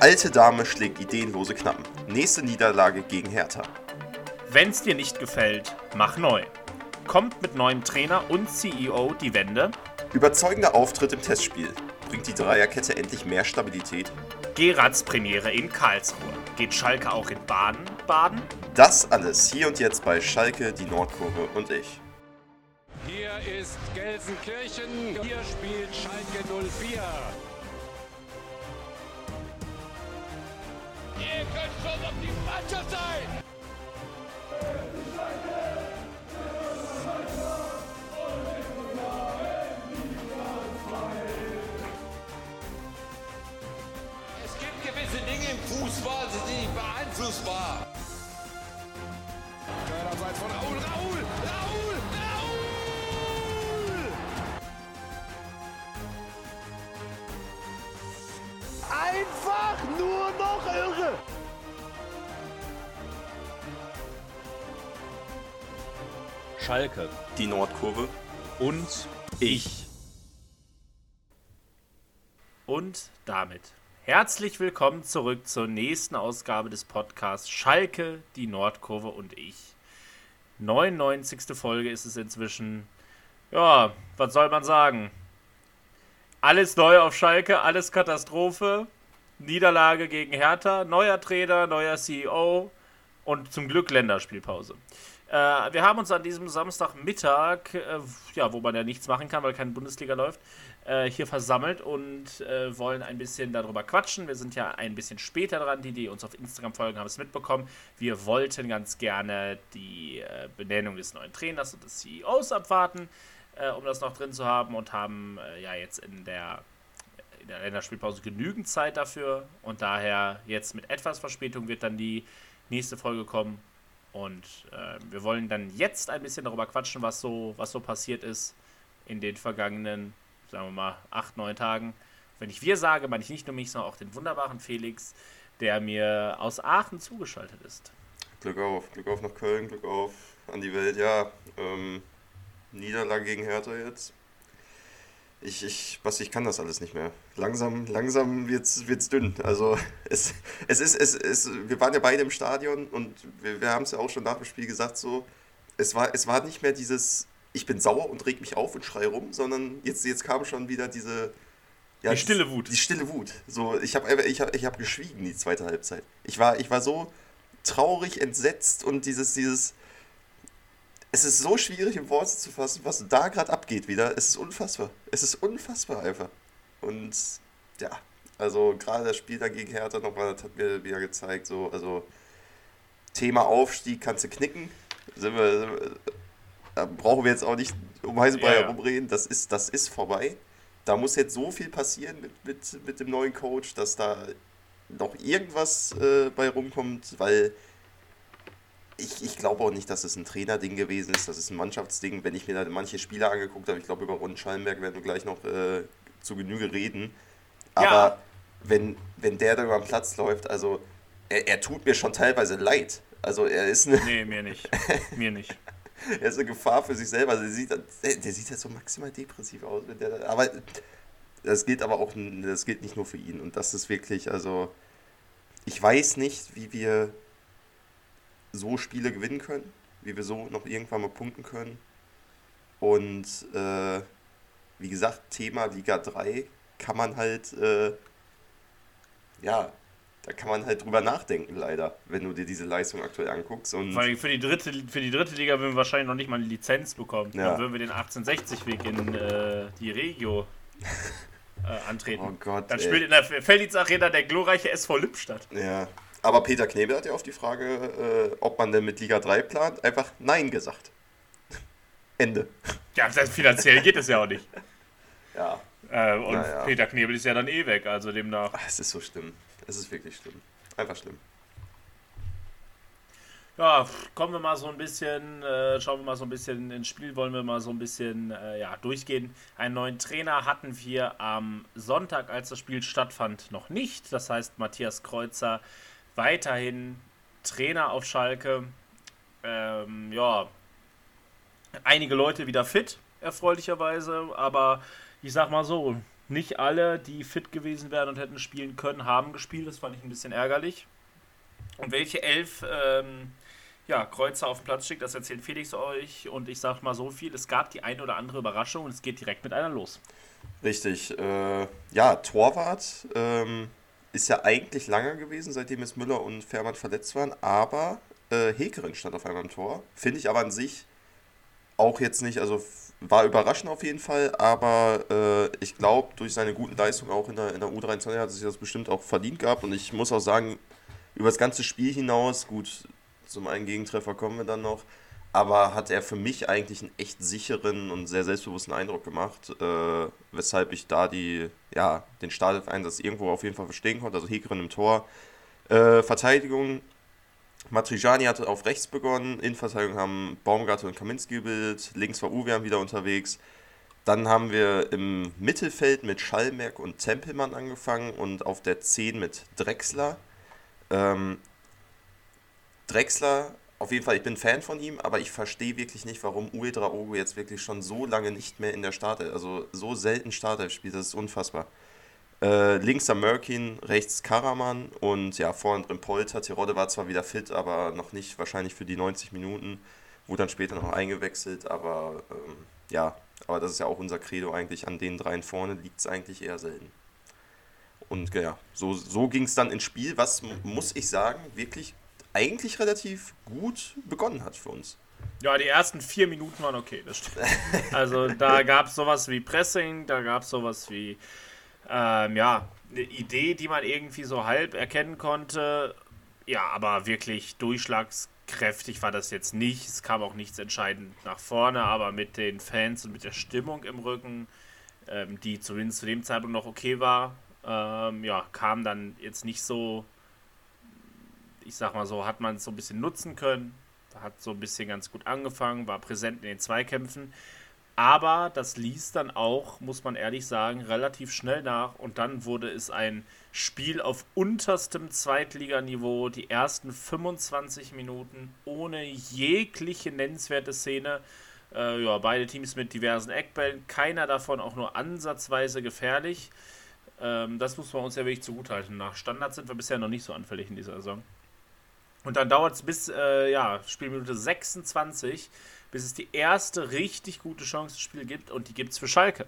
Alte Dame schlägt ideenlose Knappen. Nächste Niederlage gegen Hertha. Wenn's dir nicht gefällt, mach neu. Kommt mit neuem Trainer und CEO die Wende. Überzeugender Auftritt im Testspiel. Bringt die Dreierkette endlich mehr Stabilität? Gerards Premiere in Karlsruhe. Geht Schalke auch in Baden? Das alles hier und jetzt bei Schalke, die Nordkurve und ich. Hier ist Gelsenkirchen, hier spielt Schalke 04. Ihr könnt schon auf die Mannschaft sein! Es gibt gewisse Dinge im Fußball, die sind nicht beeinflussbar. Körnerseits von Raul! Einfach nur noch irre! Schalke Die Nordkurve und ich. Und damit herzlich willkommen zurück zur nächsten Ausgabe des Podcasts Schalke, die Nordkurve und ich. 99. Folge ist es inzwischen. Ja, was soll man sagen? Alles neu auf Schalke, alles Katastrophe. Niederlage gegen Hertha, neuer Trainer, neuer CEO und zum Glück Länderspielpause. Wir haben uns an diesem Samstagmittag, wo man ja nichts machen kann, weil keine Bundesliga läuft, hier versammelt und wollen ein bisschen darüber quatschen. Wir sind ja ein bisschen später dran, die uns auf Instagram folgen, haben es mitbekommen. Wir wollten ganz gerne die Benennung des neuen Trainers und des CEOs abwarten, um das noch drin zu haben und haben jetzt in der Länderspielpause genügend Zeit dafür und daher jetzt mit etwas Verspätung wird dann die nächste Folge kommen. Und wir wollen dann jetzt ein bisschen darüber quatschen, was so passiert ist in den vergangenen, sagen wir mal, 8, 9 Tagen. Wenn ich wir sage, meine ich nicht nur mich, sondern auch den wunderbaren Felix, der mir aus Aachen zugeschaltet ist. Glück auf nach Köln, Glück auf an die Welt. Ja, Niederlage gegen Hertha jetzt. Ich kann das alles nicht mehr. Langsam wird's dünn. Also wir waren ja beide im Stadion und wir haben es ja auch schon nach dem Spiel gesagt, so, es war nicht mehr dieses, ich bin sauer und reg mich auf und schrei rum, sondern jetzt kam schon wieder diese, die stille Wut. Die stille Wut. So, ich hab geschwiegen die zweite Halbzeit. Ich war so traurig, entsetzt und dieses es ist so schwierig in Worte zu fassen, was da gerade abgeht wieder. Es ist unfassbar. Es ist unfassbar einfach. Und ja, also gerade das Spiel dagegen Hertha nochmal, das hat mir wieder gezeigt, so, also Thema Aufstieg kannst du knicken. Da brauchen wir jetzt auch nicht um heiße Brei herumreden. Das ist vorbei. Da muss jetzt so viel passieren mit dem neuen Coach, dass da noch irgendwas bei rumkommt, weil ich glaube auch nicht, dass es ein Trainerding gewesen ist, das ist ein Mannschaftsding. Wenn ich mir da manche Spieler angeguckt habe, ich glaube, über Ron Schallenberg werden wir gleich noch zu Genüge reden. Aber wenn der da über den Platz läuft, also er tut mir schon teilweise leid. Also er ist eine... Nee, mir nicht. Er ist eine Gefahr für sich selber. Also der sieht halt so maximal depressiv aus. Aber das gilt nicht nur für ihn. Und das ist wirklich, also ich weiß nicht, wie wir so Spiele gewinnen können, wie wir so noch irgendwann mal punkten können. Und wie gesagt, Thema Liga 3 kann man halt, da kann man halt drüber nachdenken, leider, wenn du dir diese Leistung aktuell anguckst. Und weil für die dritte Liga würden wir wahrscheinlich noch nicht mal eine Lizenz bekommen. Ja. Dann würden wir den 1860-Weg in die Regio antreten. Oh Gott, dann spielt in der Felddienst Arena der glorreiche SV Lippstadt. Ja. Aber Peter Knebel hat ja auf die Frage, ob man denn mit Liga 3 plant, einfach Nein gesagt. Ende. Ja, finanziell geht es ja auch nicht. Ja. Peter Knebel ist ja dann eh weg, also demnach. Es ist so schlimm. Es ist wirklich schlimm. Einfach schlimm. Ja, schauen wir mal so ein bisschen ins Spiel, wollen wir mal so ein bisschen durchgehen. Einen neuen Trainer hatten wir am Sonntag, als das Spiel stattfand, noch nicht. Das heißt, Matthias Kreuzer weiterhin Trainer auf Schalke. Einige Leute wieder fit, erfreulicherweise, aber ich sag mal so, Nicht alle, die fit gewesen wären und hätten spielen können, haben gespielt. Das fand ich ein bisschen ärgerlich. Und welche 11 Kreuzer auf dem Platz schickt, das erzählt Felix euch. Und ich sag mal so viel, es gab die eine oder andere Überraschung und es geht direkt mit einer los. Richtig. Torwart ist ja eigentlich lange gewesen, seitdem jetzt Müller und Fährmann verletzt waren. Aber Hekeren stand auf einmal im Tor. Finde ich aber an sich auch jetzt nicht, also war überraschend auf jeden Fall, aber ich glaube, durch seine guten Leistungen auch in der U23 hat er sich das bestimmt auch verdient gehabt. Und ich muss auch sagen, über das ganze Spiel hinaus, gut, zum einen Gegentreffer kommen wir dann noch, aber hat er für mich eigentlich einen echt sicheren und sehr selbstbewussten Eindruck gemacht, weshalb ich da den Startelf-Einsatz irgendwo auf jeden Fall verstehen konnte. Also Hekeren im Tor. Verteidigung, Matriciani hatte auf rechts begonnen, Innenverteidigung haben Baumgartel und Kaminski gebildet, links war Uwe wieder unterwegs. Dann haben wir im Mittelfeld mit Schallmerk und Tempelmann angefangen und auf der 10 mit Drexler. Drexler, auf jeden Fall, ich bin Fan von ihm, aber ich verstehe wirklich nicht, warum Uedraogo jetzt wirklich schon so lange nicht mehr in der Startelf, also so selten Startelf spielt, das ist unfassbar. Links der Mörkin, rechts Karaman und ja, vorne drin Polter. Terodde war zwar wieder fit, aber noch nicht wahrscheinlich für die 90 Minuten, wurde dann später noch eingewechselt, aber aber das ist ja auch unser Credo eigentlich, an den dreien vorne liegt es eigentlich eher selten. Und ja, so ging es dann ins Spiel, was, muss ich sagen, wirklich eigentlich relativ gut begonnen hat für uns. Ja, die ersten 4 Minuten waren okay, das stimmt. Also da gab es sowas wie Pressing, da gab es sowas wie eine Idee, die man irgendwie so halb erkennen konnte. Ja, aber wirklich durchschlagskräftig war das jetzt nicht. Es kam auch nichts entscheidend nach vorne, aber mit den Fans und mit der Stimmung im Rücken, die zumindest zu dem Zeitpunkt noch okay war, kam dann jetzt nicht so, ich sag mal so, hat man es so ein bisschen nutzen können, hat so ein bisschen ganz gut angefangen, war präsent in den Zweikämpfen. Aber das ließ dann auch, muss man ehrlich sagen, relativ schnell nach. Und dann wurde es ein Spiel auf unterstem Zweitliganiveau. Die ersten 25 Minuten ohne jegliche nennenswerte Szene. Beide Teams mit diversen Eckbällen. Keiner davon auch nur ansatzweise gefährlich. Das muss man uns ja wirklich zugutehalten. Nach Standards sind wir bisher noch nicht so anfällig in dieser Saison. Und dann dauert es bis Spielminute 26, bis es die erste richtig gute Chance des Spiels gibt, und die gibt es für Schalke.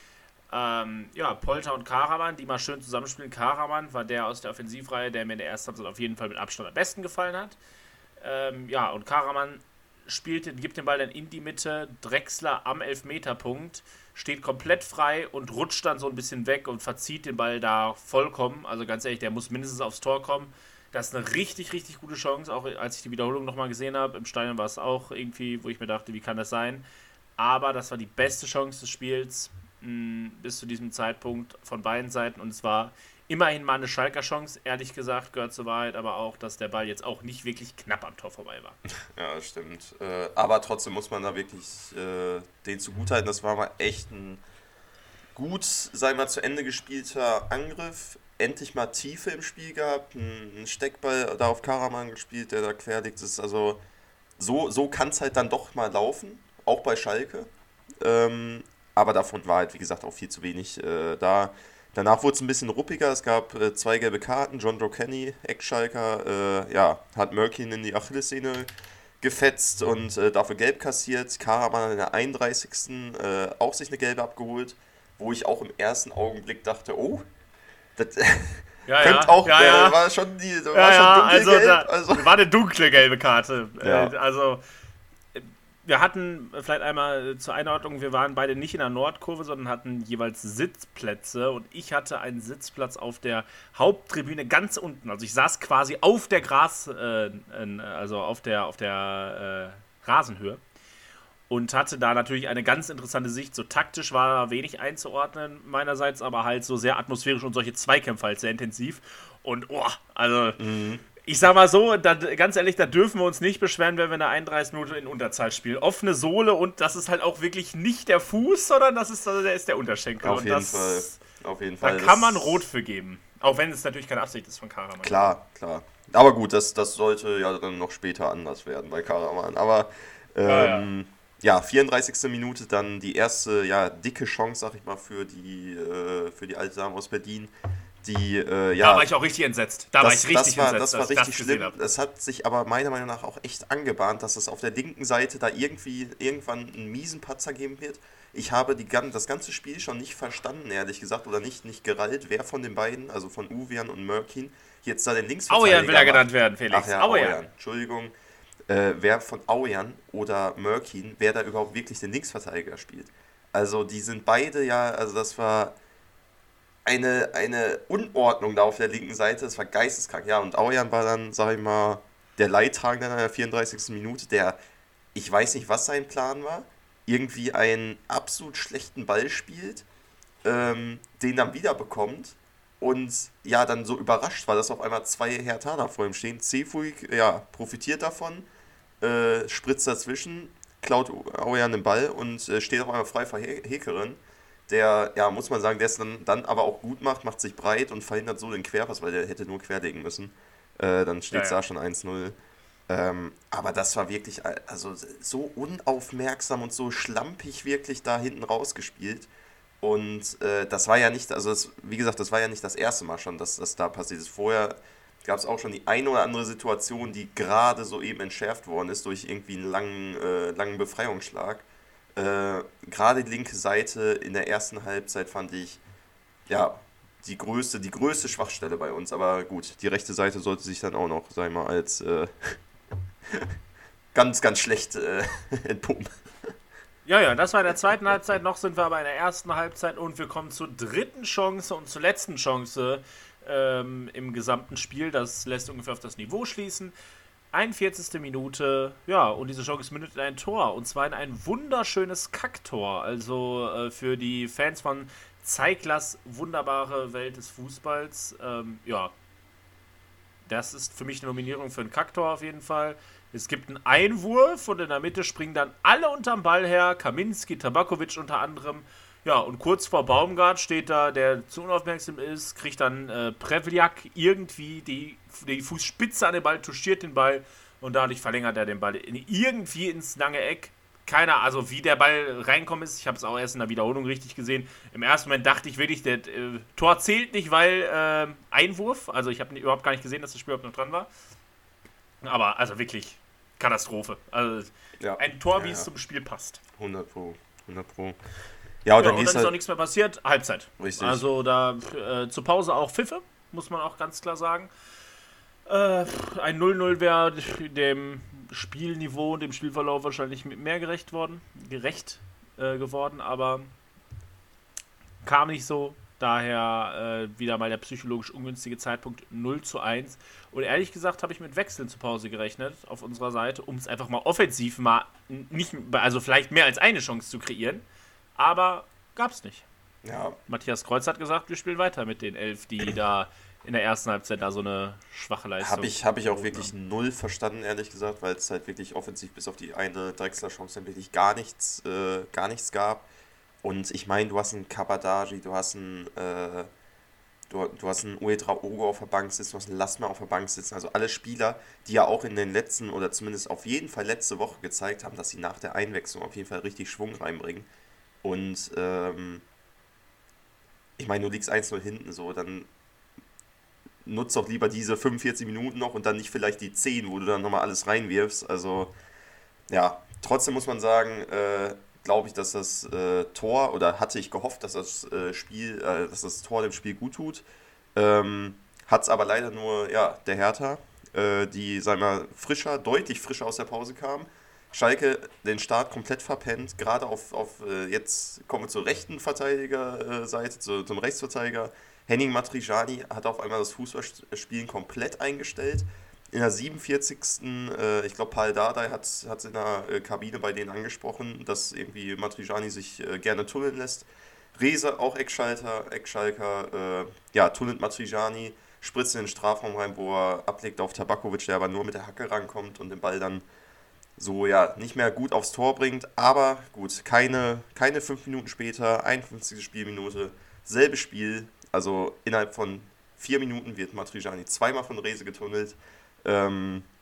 Polter und Karaman, die mal schön zusammenspielen. Karaman war der aus der Offensivreihe, der mir in der ersten Halbzeit auf jeden Fall mit Abstand am besten gefallen hat. Und Karaman gibt den Ball dann in die Mitte, Drexler am Elfmeterpunkt, steht komplett frei und rutscht dann so ein bisschen weg und verzieht den Ball da vollkommen. Also ganz ehrlich, der muss mindestens aufs Tor kommen. Das ist eine richtig, richtig gute Chance, auch als ich die Wiederholung nochmal gesehen habe. Im Stadion war es auch irgendwie, wo ich mir dachte, wie kann das sein? Aber das war die beste Chance des Spiels bis zu diesem Zeitpunkt von beiden Seiten. Und es war immerhin mal eine Schalker Chance, ehrlich gesagt, gehört zur Wahrheit, aber auch, dass der Ball jetzt auch nicht wirklich knapp am Tor vorbei war. Ja, das stimmt. Aber trotzdem muss man da wirklich den zugutehalten. Das war mal echt ein gut, sagen wir mal, zu Ende gespielter Angriff. Endlich mal Tiefe im Spiel gehabt, ein Steckball da auf Karaman gespielt, der da quer liegt. Das ist also, so kann es halt dann doch mal laufen, auch bei Schalke. Aber davon war halt, wie gesagt, auch viel zu wenig da. Danach wurde es ein bisschen ruppiger, es gab 2 gelbe Karten. John Joe Kenny, Ex-Schalker, hat Mörkin in die Achillessehne gefetzt und dafür gelb kassiert. Karaman in der 31. Auch sich eine gelbe abgeholt, wo ich auch im ersten Augenblick dachte, oh, das war schon dunkelgelb. War eine dunkle gelbe Karte. Ja. Wir hatten vielleicht einmal zur Einordnung, wir waren beide nicht in der Nordkurve, sondern hatten jeweils Sitzplätze, und ich hatte einen Sitzplatz auf der Haupttribüne ganz unten. Also ich saß quasi auf der auf der Rasenhöhe. Und hatte da natürlich eine ganz interessante Sicht. So taktisch war wenig einzuordnen meinerseits, aber halt so sehr atmosphärisch und solche Zweikämpfe halt sehr intensiv. Und ich sag mal so, ganz ehrlich, da dürfen wir uns nicht beschweren, wenn wir eine 31 Minuten in Unterzahl spielen. Offene Sohle, und das ist halt auch wirklich nicht der Fuß, sondern der ist der Unterschenkel. Auf jeden Fall. Da kann man Rot für geben. Auch wenn es natürlich keine Absicht ist von Karaman. Klar. Aber gut, das sollte ja dann noch später anders werden bei Karaman. Aber Ja, 34. Minute dann die erste, ja, dicke Chance, sag ich mal, für die alte Dame aus Berlin. Die, Da war ich auch richtig entsetzt. Da war ich richtig entsetzt, das war als ich richtig das gesehen schlimm. habe. Es hat sich aber meiner Meinung nach auch echt angebahnt, dass es auf der linken Seite da irgendwann einen miesen Patzer geben wird. Ich habe das ganze Spiel schon nicht verstanden, ehrlich gesagt, oder nicht gerallt, wer von den beiden, also von Uwean und Mörkin, jetzt da den Linksverteidiger Auean will er macht. genannt werden, Felix. Ach ja, Auean. Entschuldigung. Wer von Auean oder Mörkin, wer da überhaupt wirklich den Linksverteidiger spielt. Also die sind beide ja, also das war eine Unordnung da auf der linken Seite, das war geisteskrank. Ja, und Auean war dann, sag ich mal, der Leidtragende in der 34. Minute, der, ich weiß nicht, was sein Plan war, irgendwie einen absolut schlechten Ball spielt, den dann wieder bekommt und ja, dann so überrascht war, dass auf einmal 2 Herthaner vor ihm stehen. Cefuig, ja, profitiert davon, spritzt dazwischen, klaut Auean den Ball und steht auf einmal frei vor Hekeren. Der, ja, muss man sagen, der es dann aber auch gut macht sich breit und verhindert so den Querpass, weil der hätte nur querlegen müssen. Dann steht es da schon 1-0. Aber das war wirklich, also so unaufmerksam und so schlampig wirklich da hinten rausgespielt. Und das war ja nicht, also wie gesagt, das war ja nicht das erste Mal schon, dass das da passiert ist. Vorher gab es auch schon die eine oder andere Situation, die gerade so eben entschärft worden ist durch irgendwie einen langen Befreiungsschlag. Gerade die linke Seite in der ersten Halbzeit fand ich, ja, die größte Schwachstelle bei uns. Aber gut, die rechte Seite sollte sich dann auch noch, sag ich mal, als ganz, ganz schlecht entpumpen. Ja, das war in der zweiten Halbzeit. Noch sind wir aber in der ersten Halbzeit und wir kommen zur dritten Chance und zur letzten Chance im gesamten Spiel. Das lässt ungefähr auf das Niveau schließen. 41. Minute, ja, und diese Chance mündet in ein Tor. Und zwar in ein wunderschönes Kacktor. Also für die Fans von Zeiglers wunderbare Welt des Fußballs. Ja, das ist für mich eine Nominierung für ein Kacktor auf jeden Fall. Es gibt einen Einwurf und in der Mitte springen dann alle unterm Ball her. Kaminski, Tabakovic unter anderem. Ja, und kurz vor Baumgart steht da, der zu unaufmerksam ist, kriegt dann Prevliak irgendwie die Fußspitze an den Ball, touchiert den Ball und dadurch verlängert er den Ball irgendwie ins lange Eck. Keiner, also wie der Ball reinkommen ist, ich habe es auch erst in der Wiederholung richtig gesehen. Im ersten Moment dachte ich wirklich, der Tor zählt nicht, weil Einwurf, also ich habe überhaupt gar nicht gesehen, dass das Spiel überhaupt noch dran war. Aber also wirklich Katastrophe. Also ja, ein Tor, wie es zum Spiel passt. 100 Pro. Ja, und dann ist auch nichts mehr passiert. Halbzeit. Richtig. Also da zur Pause auch Pfiffe, muss man auch ganz klar sagen. Ein 0-0 wäre dem Spielniveau, dem Spielverlauf wahrscheinlich mehr gerecht geworden, aber kam nicht so. Daher wieder mal der psychologisch ungünstige Zeitpunkt 0-1. Und ehrlich gesagt habe ich mit Wechseln zur Pause gerechnet auf unserer Seite, um es einfach mal offensiv also vielleicht mehr als eine Chance zu kreieren. Aber gab's nicht. Ja. Matthias Kreuz hat gesagt, wir spielen weiter mit den 11, die da in der ersten Halbzeit da so eine schwache Leistung. Habe ich auch wirklich null verstanden, ehrlich gesagt, weil es halt wirklich offensiv bis auf die eine Drexler-Chance dann wirklich gar nichts gab. Und ich meine, du hast einen Kabadaji, du hast einen Uedraogo auf der Bank sitzen, du hast einen Lassmer auf der Bank sitzen. Also alle Spieler, die ja auch in den letzten oder zumindest auf jeden Fall letzte Woche gezeigt haben, dass sie nach der Einwechslung auf jeden Fall richtig Schwung reinbringen. Und ich meine, du liegst 1-0 hinten, so, dann nutzt doch lieber diese 45 Minuten noch und dann nicht vielleicht die 10, wo du dann nochmal alles reinwirfst. Also, ja, trotzdem muss man sagen, glaube ich, dass das Tor, oder hatte ich gehofft, dass das dass das Tor dem Spiel gut tut. Hat es aber leider nur, ja, der Hertha, die, sagen wir mal, deutlich frischer aus der Pause kam. Schalke den Start komplett verpennt, gerade jetzt kommen wir zur rechten Verteidigerseite, zum Rechtsverteidiger. Henning Matriciani hat auf einmal das Fußballspielen komplett eingestellt. In der 47. Ich glaube, Paul Dardai hat es in der Kabine bei denen angesprochen, dass irgendwie Matriciani sich gerne tunneln lässt. Rehse, auch Ex-Schalker, tunnelt Matriciani, spritzt in den Strafraum rein, wo er ablegt auf Tabakovic, der aber nur mit der Hacke rankommt und den Ball dann so, ja, nicht mehr gut aufs Tor bringt. Aber gut, keine 5 Minuten später, 51. Spielminute, selbes Spiel. Also innerhalb von 4 Minuten wird Matriciani zweimal von Rehse getunnelt.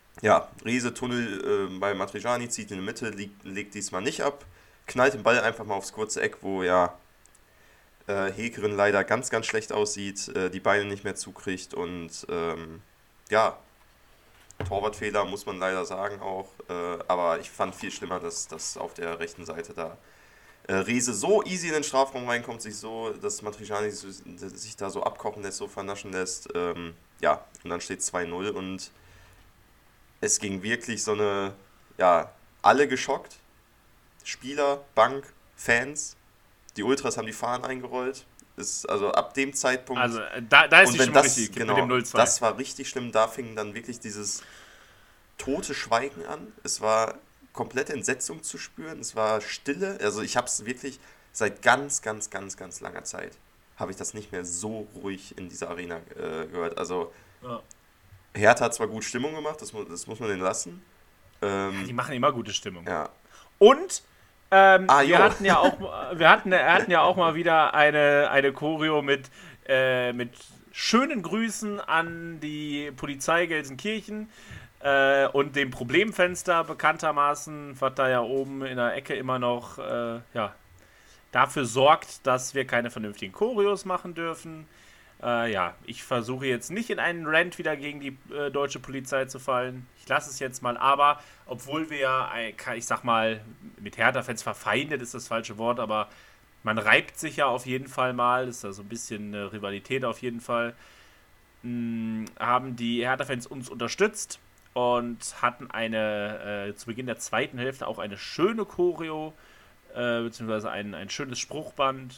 Ja, Riese Tunnel bei Matriciani, zieht in die Mitte, legt diesmal nicht ab, knallt den Ball einfach mal aufs kurze Eck, wo ja Hekerin leider ganz, ganz schlecht aussieht, die Beine nicht mehr zukriegt und ja, Torwartfehler muss man leider sagen auch, aber ich fand viel schlimmer, dass auf der rechten Seite da Riese so easy in den Strafraum reinkommt, dass Matriciani sich da so abkochen lässt, so vernaschen lässt, ja, und dann steht 2-0 und es ging wirklich so eine, ja, alle geschockt, Spieler, Bank, Fans, die Ultras haben die Fahnen eingerollt. Also ab dem Zeitpunkt. Also da ist und die wenn Stimmung das, richtig genau, mit dem 0-2. das war richtig schlimm. Da fing dann wirklich dieses tote Schweigen an. Es war komplette Entsetzung zu spüren. Es war Stille. Also ich habe es wirklich seit ganz, ganz, ganz, ganz langer Zeit habe ich das nicht mehr so ruhig in dieser Arena gehört. Also Ja. Hertha hat zwar gut Stimmung gemacht, das muss man denen lassen. Die machen immer gute Stimmung. Ja. Und jo. wir hatten ja auch mal wieder eine Choreo mit schönen Grüßen an die Polizei Gelsenkirchen und dem Problemfenster bekanntermaßen, was da ja oben in der Ecke immer noch dafür sorgt, dass wir keine vernünftigen Choreos machen dürfen. Ich versuche jetzt nicht in einen Rant wieder gegen die deutsche Polizei zu fallen. Ich lasse es jetzt mal, aber obwohl wir ja, ich sag mal, mit Hertha-Fans verfeindet ist das falsche Wort, aber man reibt sich ja auf jeden Fall mal, ist da so ein bisschen eine Rivalität auf jeden Fall, haben die Hertha-Fans uns unterstützt und hatten zu Beginn der zweiten Hälfte auch eine schöne Choreo, beziehungsweise ein schönes Spruchband,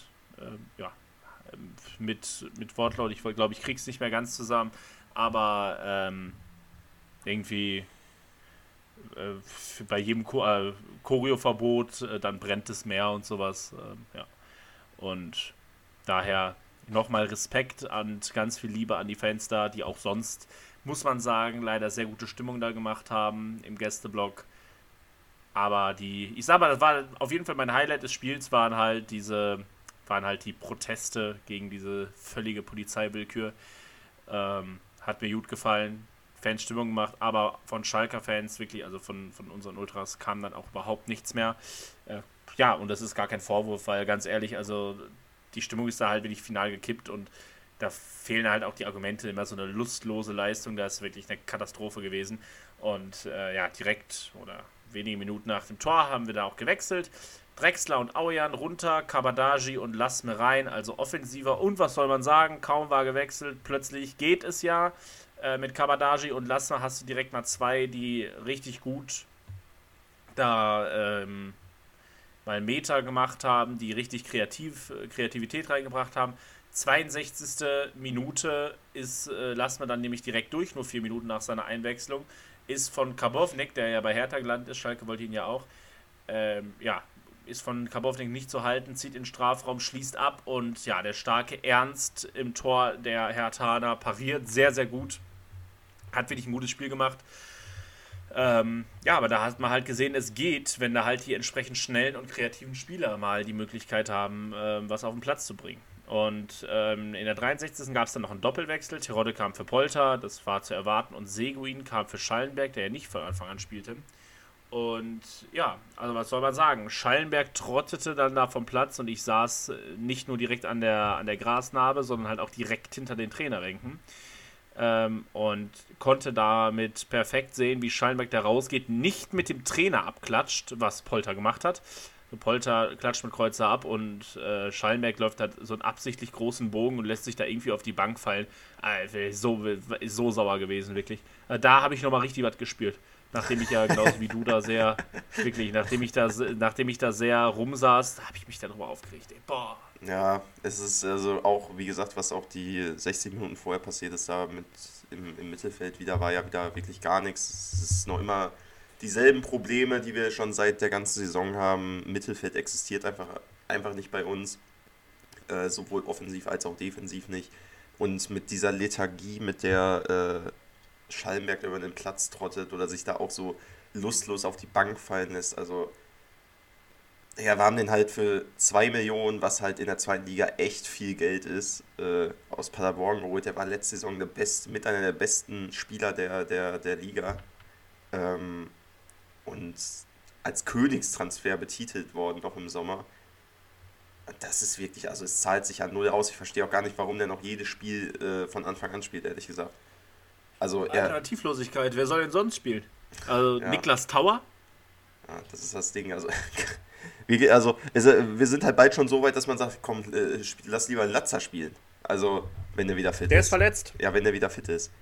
mit Wortlaut, ich glaube, ich krieg's nicht mehr ganz zusammen, aber irgendwie bei jedem Choreoverbot, dann brennt es mehr und sowas, und daher nochmal Respekt und ganz viel Liebe an die Fans da, die auch sonst, muss man sagen, leider sehr gute Stimmung da gemacht haben im Gästeblock. Aber ich sag mal, das war auf jeden Fall mein Highlight des Spiels, waren halt die Proteste gegen diese völlige Polizeiwillkür. Hat mir gut gefallen, Fanstimmung gemacht, aber von Schalker-Fans wirklich, also von unseren Ultras kam dann auch überhaupt nichts mehr. Und das ist gar kein Vorwurf, weil ganz ehrlich, also die Stimmung ist da halt wirklich final gekippt und da fehlen halt auch die Argumente, immer so eine lustlose Leistung, da ist wirklich eine Katastrophe gewesen. Und direkt oder wenige Minuten nach dem Tor haben wir da auch gewechselt. Drexler und Aujan runter, Kabadaji und Lassme rein, also offensiver. Und was soll man sagen, kaum war gewechselt, plötzlich geht es ja. Mit Kabadaji und Lassme hast du direkt mal zwei, die richtig gut da mal Meter gemacht haben, die richtig Kreativität reingebracht haben. 62. Minute ist Lassme dann nämlich direkt durch, nur 4 Minuten nach seiner Einwechslung. Ist von Karbovnik, der ja bei Hertha gelandet ist, Schalke wollte ihn ja auch, ist von Karbovnik nicht zu halten, zieht in den Strafraum, schließt ab und ja, der starke Ernst im Tor der Herthaner pariert sehr, sehr gut. Hat wirklich ein gutes Spiel gemacht. Aber da hat man halt gesehen, es geht, wenn da halt die entsprechend schnellen und kreativen Spieler mal die Möglichkeit haben, was auf den Platz zu bringen. Und in der 63. gab es dann noch einen Doppelwechsel. Terodde kam für Polter, das war zu erwarten. Und Seguin kam für Schallenberg, der ja nicht von Anfang an spielte. Und ja, also was soll man sagen? Schallenberg trottete dann da vom Platz und ich saß nicht nur direkt an der Grasnarbe, sondern halt auch direkt hinter den Trainerbänken. Und konnte damit perfekt sehen, wie Schallenberg da rausgeht, nicht mit dem Trainer abklatscht, was Polter gemacht hat. Polter klatscht mit Kreuzer ab und Schallenberg läuft halt so einen absichtlich großen Bogen und lässt sich da irgendwie auf die Bank fallen. So sauer gewesen, wirklich. Da habe ich nochmal richtig was gespürt. Nachdem ich ja genauso wie du da sehr, wirklich, nachdem ich da sehr rumsaß, habe ich mich darüber aufgeregt. Ey, boah. Ja, es ist also auch, wie gesagt, was auch die 60 Minuten vorher passiert ist, da im Mittelfeld war ja wieder wirklich gar nichts. Es ist noch immer dieselben Probleme, die wir schon seit der ganzen Saison haben. Mittelfeld existiert einfach nicht bei uns, sowohl offensiv als auch defensiv nicht. Und mit dieser Lethargie, mit der Schallenberg über den Platz trottet oder sich da auch so lustlos auf die Bank fallen lässt, also ja, wir haben den halt für 2 Millionen, was halt in der zweiten Liga echt viel Geld ist, aus Paderborn geholt. Der war letzte Saison mit einer der besten Spieler der Liga. Und als Königstransfer betitelt worden, noch im Sommer. Das ist wirklich, also es zahlt sich an null aus. Ich verstehe auch gar nicht, warum der noch jedes Spiel von Anfang an spielt, ehrlich gesagt. Also Alternativlosigkeit, wer soll denn sonst spielen? Also Ja. Niklas Tauer? Ja, das ist das Ding. Also wir sind halt bald schon so weit, dass man sagt, komm, lass lieber einen Latzer spielen. Also, wenn der wieder fit ist. Der ist verletzt. Ja, wenn der wieder fit ist.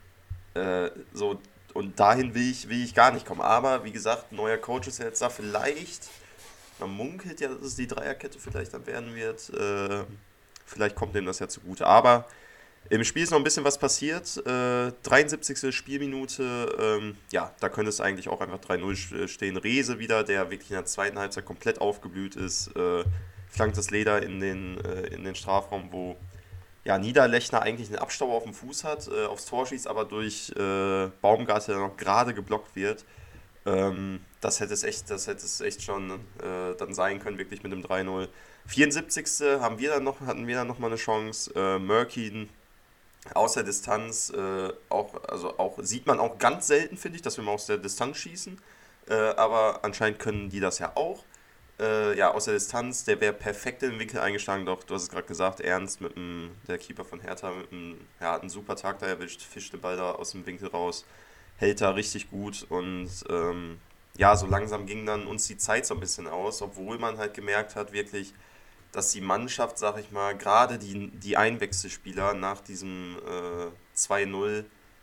Und dahin will ich gar nicht kommen. Aber, wie gesagt, ein neuer Coach ist ja jetzt da. Vielleicht, man munkelt ja, dass es die Dreierkette vielleicht dann werden wird. Vielleicht kommt dem das ja zugute. Aber im Spiel ist noch ein bisschen was passiert. 73. Spielminute. Ja, da könnte es eigentlich auch einfach 3-0 stehen. Rehse wieder, der wirklich in der zweiten Halbzeit komplett aufgeblüht ist. Flankt das Leder in den Strafraum, wo ja, Niederlechner eigentlich einen Abstauber auf dem Fuß hat, aufs Tor schießt, aber durch Baumgartel noch gerade geblockt wird. Das hätte es echt schon dann sein können, wirklich mit dem 3-0. 74. hatten wir dann noch mal eine Chance. Mörkin aus der Distanz, auch sieht man auch ganz selten, finde ich, dass wir mal aus der Distanz schießen. Aber anscheinend können die das ja auch. Ja, aus der Distanz, der wäre perfekt in den Winkel eingeschlagen, doch du hast es gerade gesagt, Ernst der Keeper von Hertha, hat einen super Tag da erwischt, fischt den Ball da aus dem Winkel raus, hält da richtig gut und ja, so langsam ging dann uns die Zeit so ein bisschen aus, obwohl man halt gemerkt hat wirklich, dass die Mannschaft, sag ich mal, gerade die Einwechselspieler nach diesem 2-0,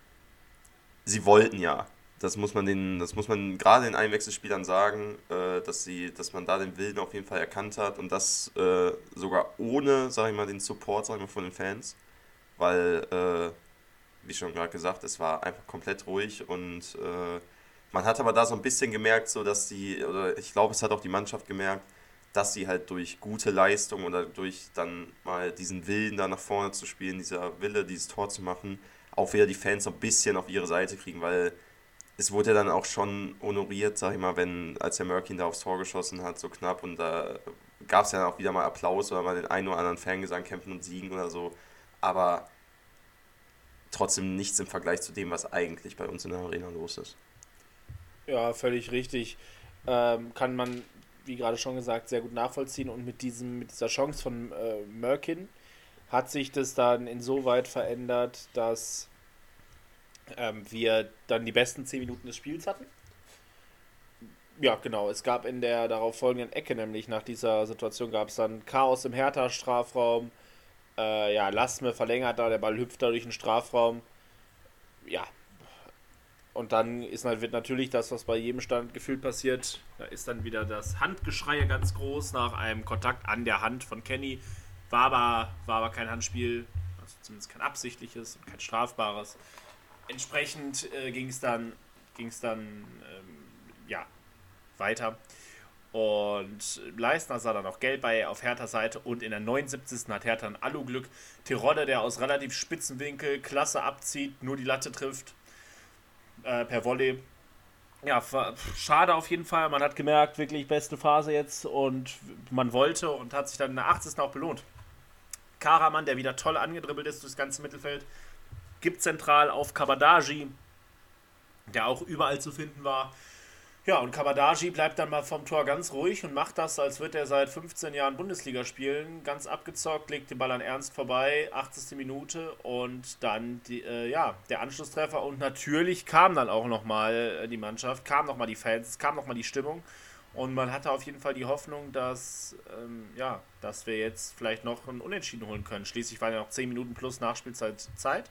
sie wollten ja. Das muss man gerade den Einwechselspielern sagen, dass man da den Willen auf jeden Fall erkannt hat und das sogar ohne, sag ich mal, den Support, sag ich mal, von den Fans, weil, wie schon gerade gesagt, es war einfach komplett ruhig und man hat aber da so ein bisschen gemerkt, so dass ich glaube, es hat auch die Mannschaft gemerkt, dass sie halt durch gute Leistung oder durch dann mal diesen Willen da nach vorne zu spielen, dieser Wille, dieses Tor zu machen, auch wieder die Fans so ein bisschen auf ihre Seite kriegen, weil es wurde ja dann auch schon honoriert, sag ich mal, als der Mörkin da aufs Tor geschossen hat, so knapp, und da gab es ja auch wieder mal Applaus oder mal den einen oder anderen Fangesang, Kämpfen und Siegen oder so, aber trotzdem nichts im Vergleich zu dem, was eigentlich bei uns in der Arena los ist. Ja, völlig richtig. Kann man, wie gerade schon gesagt, sehr gut nachvollziehen und mit dieser Chance von Mörkin hat sich das dann insoweit verändert, dass wir dann die besten 10 Minuten des Spiels hatten. Ja, genau. Es gab in der darauf folgenden Ecke, nämlich nach dieser Situation, gab es dann Chaos im Hertha-Strafraum. Lasme verlängert da, der Ball hüpft da durch den Strafraum. Ja. Und dann wird natürlich das, was bei jedem Stand gefühlt passiert. Da ist dann wieder das Handgeschrei ganz groß nach einem Kontakt an der Hand von Kenny. War aber kein Handspiel, also zumindest kein absichtliches und kein strafbares. Entsprechend ging es dann weiter. Und Leistner sah dann auch gelb auf Herthas Seite und in der 79. hat Hertha ein Alu-Glück. Terodde, der aus relativ spitzen Winkel klasse abzieht, nur die Latte trifft per Volley. Ja, schade auf jeden Fall. Man hat gemerkt, wirklich beste Phase jetzt und man wollte und hat sich dann in der 80. auch belohnt. Karaman, der wieder toll angedribbelt ist durchs ganze Mittelfeld, gibt zentral auf Kabadaji, der auch überall zu finden war. Ja, und Kabadaji bleibt dann mal vom Tor ganz ruhig und macht das, als würde er seit 15 Jahren Bundesliga spielen. Ganz abgezockt, legt den Ball an Ernst vorbei, 80. Minute und dann der Anschlusstreffer. Und natürlich kam dann auch nochmal die Mannschaft, kam nochmal die Fans, kam nochmal die Stimmung. Und man hatte auf jeden Fall die Hoffnung, dass wir jetzt vielleicht noch ein Unentschieden holen können. Schließlich waren ja noch 10 Minuten plus Nachspielzeit Zeit.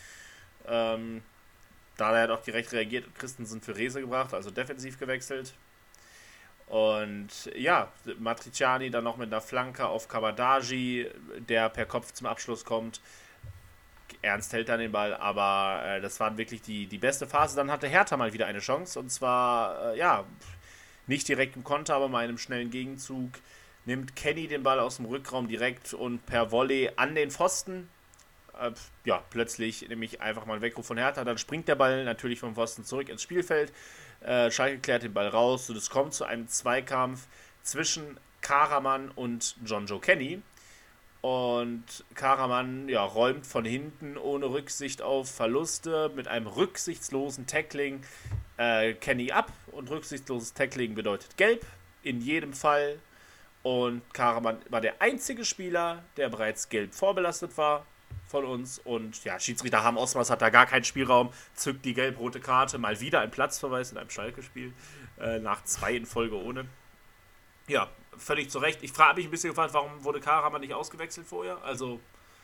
Da hat auch direkt reagiert und Christensen für Rehse gebracht, also defensiv gewechselt. Und ja, Matriciani dann noch mit einer Flanke auf Kabadaji, der per Kopf zum Abschluss kommt. Ernst hält dann den Ball, aber das war wirklich die beste Phase. Dann hatte Hertha mal wieder eine Chance und zwar, nicht direkt im Konter, aber mal in einem schnellen Gegenzug nimmt Kenny den Ball aus dem Rückraum direkt und per Volley an den Pfosten. Plötzlich nämlich einfach mal ein Weckruf von Hertha, dann springt der Ball natürlich vom Pfosten zurück ins Spielfeld, Schalke klärt den Ball raus und es kommt zu einem Zweikampf zwischen Karaman und Jonjo Kenny und Karaman räumt von hinten ohne Rücksicht auf Verluste mit einem rücksichtslosen Tackling Kenny ab und rücksichtsloses Tackling bedeutet gelb in jedem Fall. Und Karaman war der einzige Spieler, der bereits gelb vorbelastet war von uns. Und ja, Schiedsrichter Harm Osmers hat da gar keinen Spielraum, zückt die gelb-rote Karte, mal wieder ein Platzverweis in einem Schalke-Spiel, nach 2 in Folge ohne. Ja, völlig zu Recht. Ich habe mich ein bisschen gefragt, warum wurde Karaman nicht ausgewechselt vorher? Also,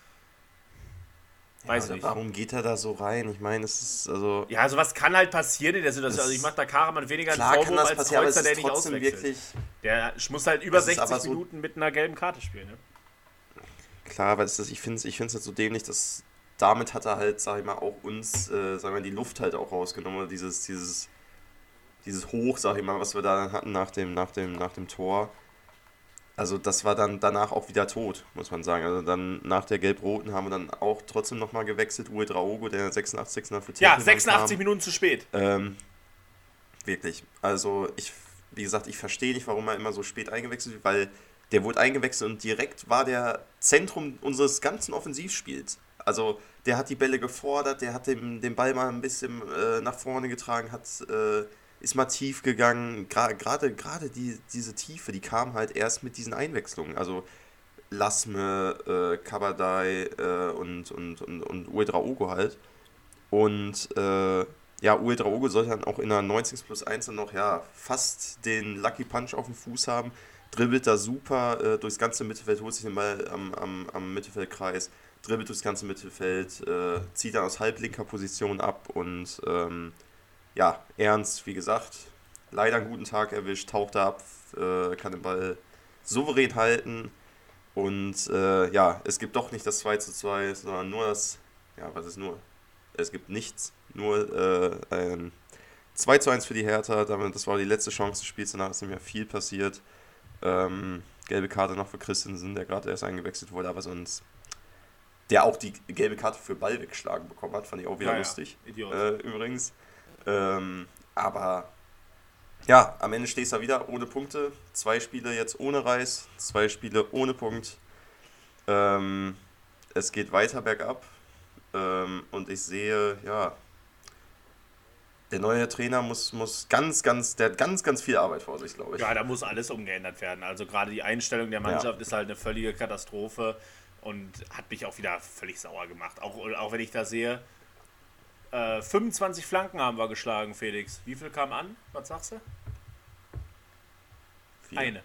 weiß nicht. Warum geht er da so rein? Ich meine, es ist also... Ja, sowas kann halt passieren in der Situation. Also ich mache da Karaman weniger einen Vorwurf als Kreuzer, der nicht auswechselt. Wirklich, der muss halt über 60 Minuten mit einer gelben Karte spielen, ne? Klar, weil ich finde es halt so dämlich, dass damit hat er halt, sag ich mal, auch uns, sag ich mal, die Luft halt auch rausgenommen. Dieses Hoch, sag ich mal, was wir da hatten nach dem Tor. Also das war dann danach auch wieder tot, muss man sagen. Also dann nach der Gelb-Roten haben wir dann auch trotzdem nochmal gewechselt. Uedraogo, der 86 für Tackle. Ja, 86 Minuten zu spät. Wirklich. Also wie gesagt, ich verstehe nicht, warum er immer so spät eingewechselt wird, weil der wurde eingewechselt und direkt war der Zentrum unseres ganzen Offensivspiels. Also der hat die Bälle gefordert, der hat den Ball mal ein bisschen nach vorne getragen, ist mal tief gegangen. Gerade diese Tiefe, die kam halt erst mit diesen Einwechslungen. Also Lasme, Kabadai und Uedraogo halt. Und Uedraogo sollte dann auch in der 90 plus 1 dann noch fast den Lucky Punch auf dem Fuß haben. Dribbelt da super durchs ganze Mittelfeld, holt sich den Ball am Mittelfeldkreis, dribbelt durchs ganze Mittelfeld, zieht dann aus halblinker Position ab und Ernst, wie gesagt, leider einen guten Tag erwischt, taucht da ab, kann den Ball souverän halten und es gibt doch nicht das 2:2, sondern nur das, was ist nur? Es gibt nichts, nur ein 2:1 für die Hertha, das war die letzte Chance des Spiels, danach ist nicht mehr viel passiert. Gelbe Karte noch für Christensen, der gerade erst eingewechselt wurde, aber sonst der auch die gelbe Karte für Ball weggeschlagen bekommen hat, fand ich auch wieder lustig. Übrigens. Aber am Ende stehst du da wieder ohne Punkte. 2 Spiele jetzt ohne Reis, 2 Spiele ohne Punkt. Es geht weiter bergab. Und ich sehe, der neue Trainer muss der hat ganz viel Arbeit vor sich, glaube ich. Ja, da muss alles umgeändert werden. Also gerade die Einstellung der Mannschaft ist halt eine völlige Katastrophe und hat mich auch wieder völlig sauer gemacht. Auch wenn ich da sehe, 25 Flanken haben wir geschlagen, Felix. Wie viel kam an? Was sagst du? 4. Eine.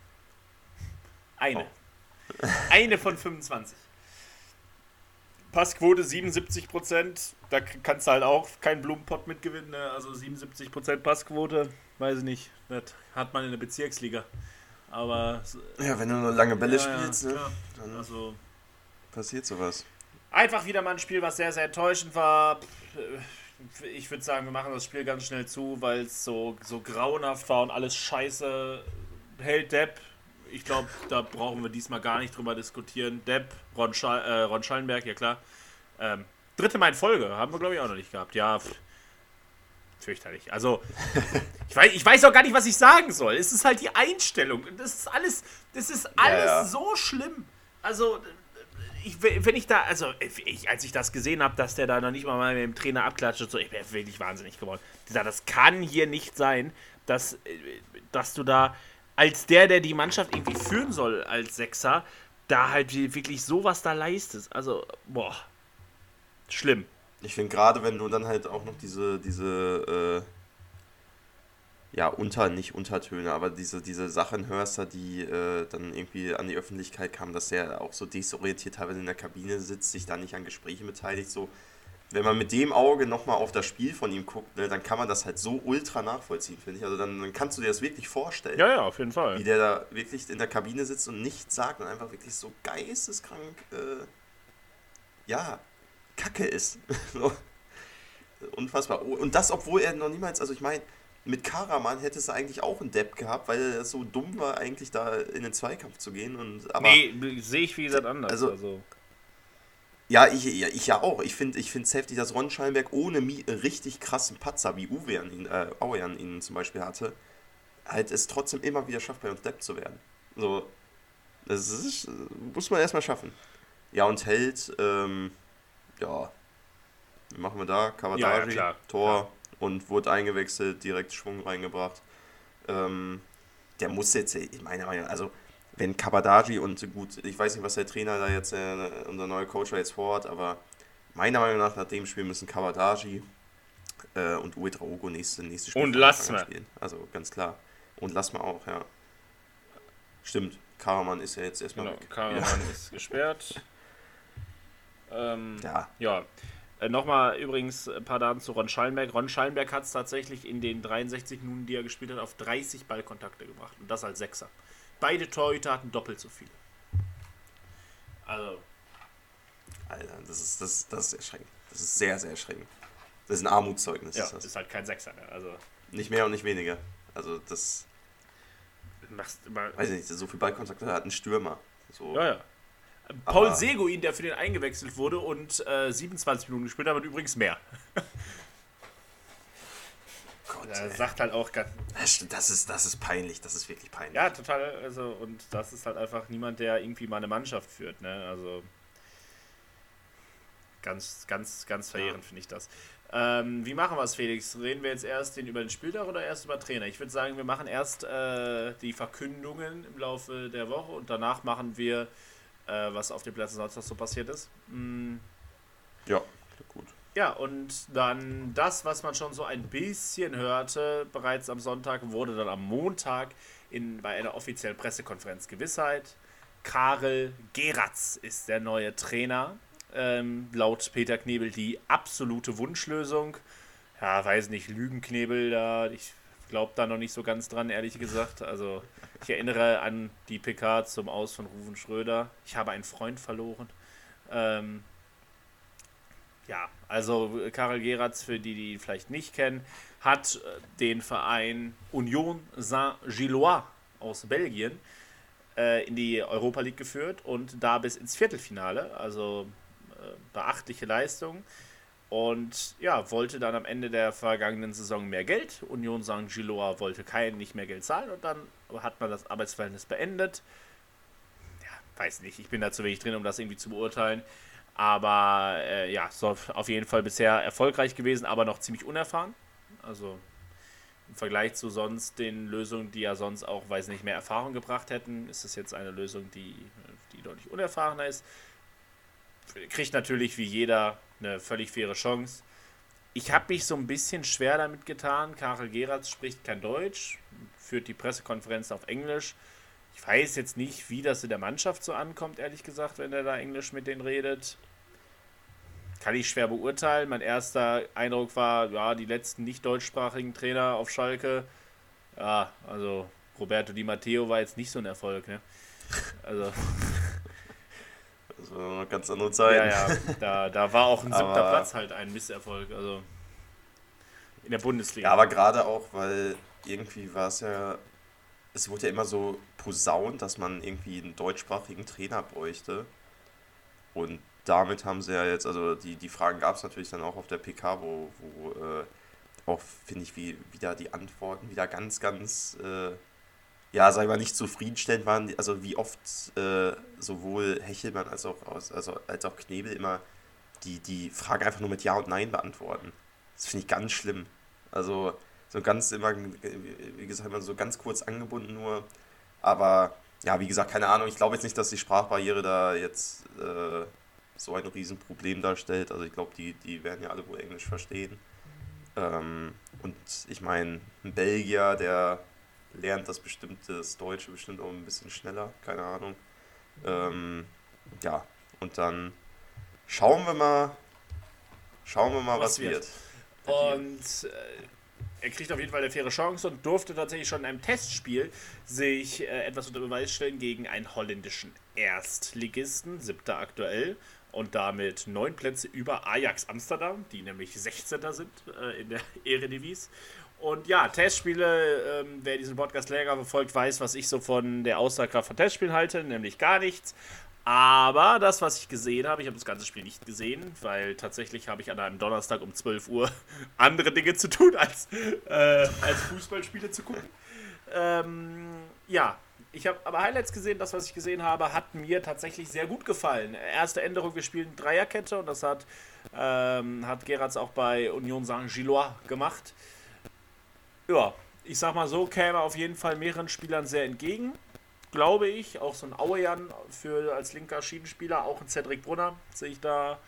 Oh. Eine von 25. Passquote 77%. Da kannst du halt auch keinen Blumenpott mitgewinnen. Ne? Also 77% Passquote, weiß ich nicht. Das hat man in der Bezirksliga. Aber. Ja, wenn du nur lange Bälle spielst, ne? Dann also passiert sowas. Einfach wieder mal ein Spiel, was sehr, sehr enttäuschend war. Ich würde sagen, wir machen das Spiel ganz schnell zu, weil es so grauenhaft war und alles scheiße. Hält Depp. Ich glaube, da brauchen wir diesmal gar nicht drüber diskutieren. Depp, Ron Schallenberg, ja klar. 3. Mal in Folge, haben wir glaube ich auch noch nicht gehabt. Ja, fürchterlich. Also, ich weiß auch gar nicht, was ich sagen soll. Es ist halt die Einstellung. Das ist alles so schlimm. Also, als ich das gesehen habe, dass der da noch nicht mal mit dem Trainer abklatscht und so, ich wäre wirklich wahnsinnig geworden. Das kann hier nicht sein, dass du da als der die Mannschaft irgendwie führen soll als Sechser, da halt wirklich sowas da leistest. Also, schlimm. Ich finde gerade, wenn du dann halt auch noch diese nicht Untertöne, aber diese Sachen hörst, die dann irgendwie an die Öffentlichkeit kamen, dass der auch so desorientiert teilweise in der Kabine sitzt, sich da nicht an Gesprächen beteiligt, so. Wenn man mit dem Auge nochmal auf das Spiel von ihm guckt, ne, dann kann man das halt so ultra nachvollziehen, finde ich. Also dann kannst du dir das wirklich vorstellen. Ja, auf jeden Fall. Wie der da wirklich in der Kabine sitzt und nichts sagt und einfach wirklich so geisteskrank, Kacke ist. So. Unfassbar. Und das, obwohl er noch niemals, also ich meine, mit Karaman hätte es eigentlich auch einen Depp gehabt, weil er so dumm war, eigentlich da in den Zweikampf zu gehen. Aber sehe ich wie gesagt anders. Also. Ja, ich ja auch. Ich finde es heftig, dass Ron Schallenberg ohne richtig krassen Patzer, wie Auean ihn zum Beispiel hatte, halt es trotzdem immer wieder schafft, bei uns Depp zu werden. So, das muss man erstmal schaffen. Ja, und Held, wie machen wir da? Kabadaji, Tor, und wurde eingewechselt, direkt Schwung reingebracht. Der muss jetzt, meiner Meinung nach, also wenn Kabadaji und gut, ich weiß nicht, was der Trainer da jetzt, unser neuer Coach da jetzt vorhat, aber meiner Meinung nach dem Spiel müssen Kabadaji und Uedraogo nächste Spiel und Lassmer spielen. Also ganz klar. Und Lassmer auch, ja. Stimmt, Karaman ist ja jetzt erstmal weg. Karaman ist gesperrt. Ja. Nochmal übrigens ein paar Daten zu Ron Schallenberg. Ron Schallenberg hat es tatsächlich in den 63 Minuten, die er gespielt hat, auf 30 Ballkontakte gebracht. Und das als Sechser. Beide Torhüter hatten doppelt so viele. Also. Alter, das ist erschreckend. Das ist sehr, sehr erschreckend. Das ist ein Armutszeugnis. Ja, ist halt kein Sechser mehr. Also nicht mehr und nicht weniger. Also das. Machst immer. Weiß ich nicht, so viel Ballkontakt hat ein Stürmer. So. Ja. Paul Seguin, der für den eingewechselt wurde und 27 Minuten gespielt hat, aber übrigens mehr. Gott, er sagt halt auch ganz. Das ist peinlich, das ist wirklich peinlich. Ja, total. Also, und das ist halt einfach niemand, der irgendwie mal eine Mannschaft führt, ne? Also ganz, ganz, ganz verheerend finde ich das. Wie machen wir es, Felix? Reden wir jetzt erst über den Spieltag oder erst über Trainer? Ich würde sagen, wir machen erst die Verkündungen im Laufe der Woche und danach machen wir, was auf den Plätzen sonst noch so passiert ist. Ja, gut. Ja, und dann das, was man schon so ein bisschen hörte, bereits am Sonntag, wurde dann am Montag bei einer offiziellen Pressekonferenz Gewissheit. Karel Geratz ist der neue Trainer. Laut Peter Knebel die absolute Wunschlösung. Ja, weiß nicht, Lügenknebel, ich glaube da noch nicht so ganz dran, ehrlich gesagt. Also ich erinnere an die PK zum Aus von Ruven Schröder. Ich habe einen Freund verloren. Ja, also Karel Geratz, für die ihn vielleicht nicht kennen, hat den Verein Union Saint-Gilloise aus Belgien in die Europa League geführt und da bis ins Viertelfinale, also beachtliche Leistung. Und ja, wollte dann am Ende der vergangenen Saison mehr Geld. Union Saint-Gilloise wollte nicht mehr Geld zahlen und dann hat man das Arbeitsverhältnis beendet. Ja, weiß nicht, ich bin da zu wenig drin, um das irgendwie zu beurteilen. Aber ja, so auf jeden Fall bisher erfolgreich gewesen, aber noch ziemlich unerfahren. Also im Vergleich zu sonst den Lösungen, die ja sonst auch, weiß nicht, mehr Erfahrung gebracht hätten, ist es jetzt eine Lösung, die deutlich unerfahrener ist. Kriegt natürlich wie jeder eine völlig faire Chance. Ich habe mich so ein bisschen schwer damit getan. Karel Geratz spricht kein Deutsch, führt die Pressekonferenz auf Englisch. Ich weiß jetzt nicht, wie das in der Mannschaft so ankommt, ehrlich gesagt, wenn er da Englisch mit denen redet. Kann ich schwer beurteilen. Mein erster Eindruck war, ja, die letzten nicht deutschsprachigen Trainer auf Schalke. Ja, also Roberto Di Matteo war jetzt nicht so ein Erfolg, ne? Also das war noch ganz andere Zeit. Ja, da war auch ein 7. Platz halt ein Misserfolg, also in der Bundesliga. Ja, aber gerade auch, weil irgendwie war es ja, es wurde ja immer so posaunt, dass man irgendwie einen deutschsprachigen Trainer bräuchte. Und damit haben sie ja jetzt, also die Fragen gab es natürlich dann auch auf der PK, wo auch, finde ich, wie wieder die Antworten wieder ganz, ganz, ja, sag ich mal, nicht zufriedenstellend waren. Also wie oft sowohl Hechelmann als auch Knebel immer die Frage einfach nur mit Ja und Nein beantworten. Das finde ich ganz schlimm. Also so ganz immer, wie gesagt, immer so ganz kurz angebunden nur. Aber ja, wie gesagt, keine Ahnung. Ich glaube jetzt nicht, dass die Sprachbarriere da jetzt so ein Riesenproblem darstellt. Also ich glaube, die werden ja alle wohl Englisch verstehen. Und ich meine, ein Belgier, der lernt das Deutsche bestimmt auch ein bisschen schneller, keine Ahnung. Ja, und dann schauen wir mal, was wird. Und er kriegt auf jeden Fall eine faire Chance und durfte tatsächlich schon in einem Testspiel sich etwas unter Beweis stellen gegen einen holländischen Erstligisten, 7. aktuell, und damit 9 Plätze über Ajax Amsterdam, die nämlich 16. sind in der Eredivisie. Und ja, Testspiele, wer diesen Podcast länger verfolgt, weiß, was ich so von der Aussagekraft von Testspielen halte, nämlich gar nichts. Aber das, was ich gesehen habe, ich habe das ganze Spiel nicht gesehen, weil tatsächlich habe ich an einem Donnerstag um 12 Uhr andere Dinge zu tun, als Fußballspiele zu gucken. Ja, ich habe aber Highlights gesehen. Das, was ich gesehen habe, hat mir tatsächlich sehr gut gefallen. Erste Änderung, wir spielen Dreierkette und das hat Hat Geratz auch bei Union Saint-Gilloise gemacht. Ja, ich sag mal so, käme auf jeden Fall mehreren Spielern sehr entgegen. Glaube ich. Auch so ein Auejan als linker Schiedenspieler, auch ein Cedric Brunner sehe ich da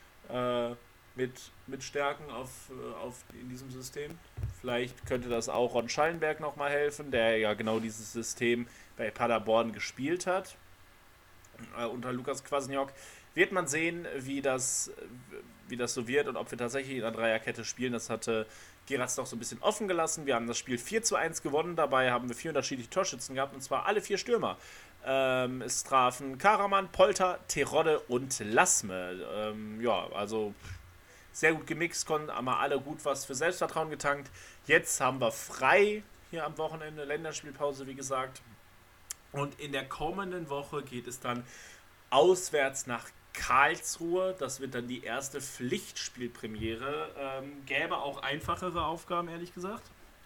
mit Stärken in diesem System. Vielleicht könnte das auch Ron Schallenberg nochmal helfen, der ja genau dieses System bei Paderborn gespielt hat. Unter Lukas Kwasniok. Wird man sehen, wie das so wird und ob wir tatsächlich in der Dreierkette spielen. Das hatte Geratz doch so ein bisschen offen gelassen. Wir haben das Spiel 4:1 gewonnen. Dabei haben wir 4 unterschiedliche Torschützen gehabt, und zwar alle 4 Stürmer. Es trafen Karaman, Polter, Terodde und Lasme. Also sehr gut gemixt, konnten aber alle gut was für Selbstvertrauen getankt. Jetzt haben wir frei hier am Wochenende, Länderspielpause, wie gesagt. Und in der kommenden Woche geht es dann auswärts nach Karlsruhe. Das wird dann die erste Pflichtspielpremiere. Gäbe auch einfachere Aufgaben, ehrlich gesagt.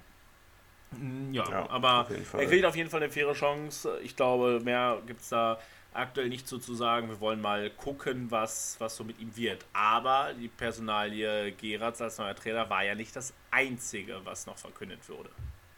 Ja, aber er kriegt auf jeden Fall eine faire Chance. Ich glaube, mehr gibt es da aktuell nicht so zu sagen. Wir wollen mal gucken, was so mit ihm wird. Aber die Personalie Geratz als neuer Trainer war ja nicht das Einzige, was noch verkündet wurde.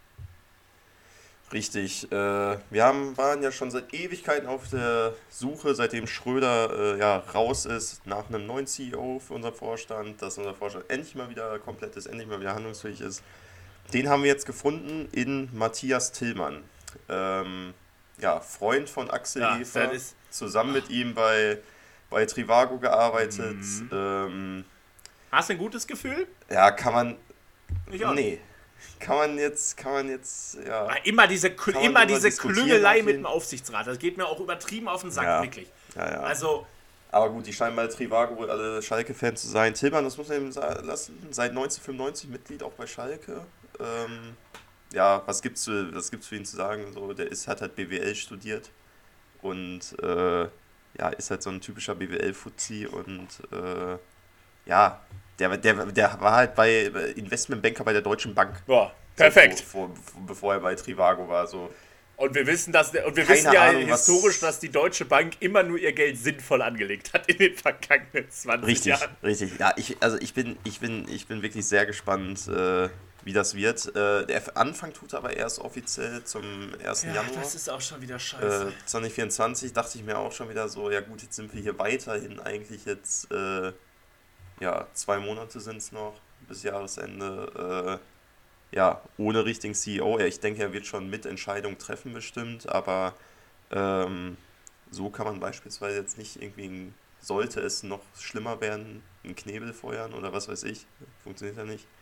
Richtig. Waren ja schon seit Ewigkeiten auf der Suche, seitdem Schröder raus ist, nach einem neuen CEO für unseren Vorstand, dass unser Vorstand endlich mal wieder komplett ist, endlich mal wieder handlungsfähig ist. Den haben wir jetzt gefunden in Matthias Tillmann. Freund von Axel Hefer, zusammen mit ihm bei Trivago gearbeitet. Hast du ein gutes Gefühl? Ja, kann man... Ich auch. Nee. Kann man jetzt, ja... Immer diese Klüngelei mit dem Aufsichtsrat, das geht mir auch übertrieben auf den Sack, wirklich. Ja. Also... Aber gut, die scheinen bei Trivago wohl alle Schalke-Fans zu sein. Tillmann, das muss man eben lassen, seit 1995 Mitglied auch bei Schalke. Was gibt's für ihn zu sagen? So, der hat halt BWL studiert und ist halt so ein typischer BWL-Fuzzi und der war halt bei Investmentbanker bei der Deutschen Bank. Boah, perfekt. So, bevor er bei Trivago war, so. Und wir wissen historisch, dass die Deutsche Bank immer nur ihr Geld sinnvoll angelegt hat in den vergangenen 20 Jahren. Richtig. Ja, ich bin wirklich sehr gespannt, wie das wird. Der Anfang tut aber erst offiziell zum 1. Januar. Das ist auch schon wieder scheiße. 2024 dachte ich mir auch schon wieder so, ja gut, jetzt sind wir hier weiterhin eigentlich jetzt, 2 Monate sind es noch bis Jahresende. Ohne richtigen CEO. Ich denke, er wird schon Mitentscheidungen treffen bestimmt, aber so kann man beispielsweise jetzt nicht irgendwie, sollte es noch schlimmer werden, einen Knebel feuern oder was weiß ich. Funktioniert ja nicht.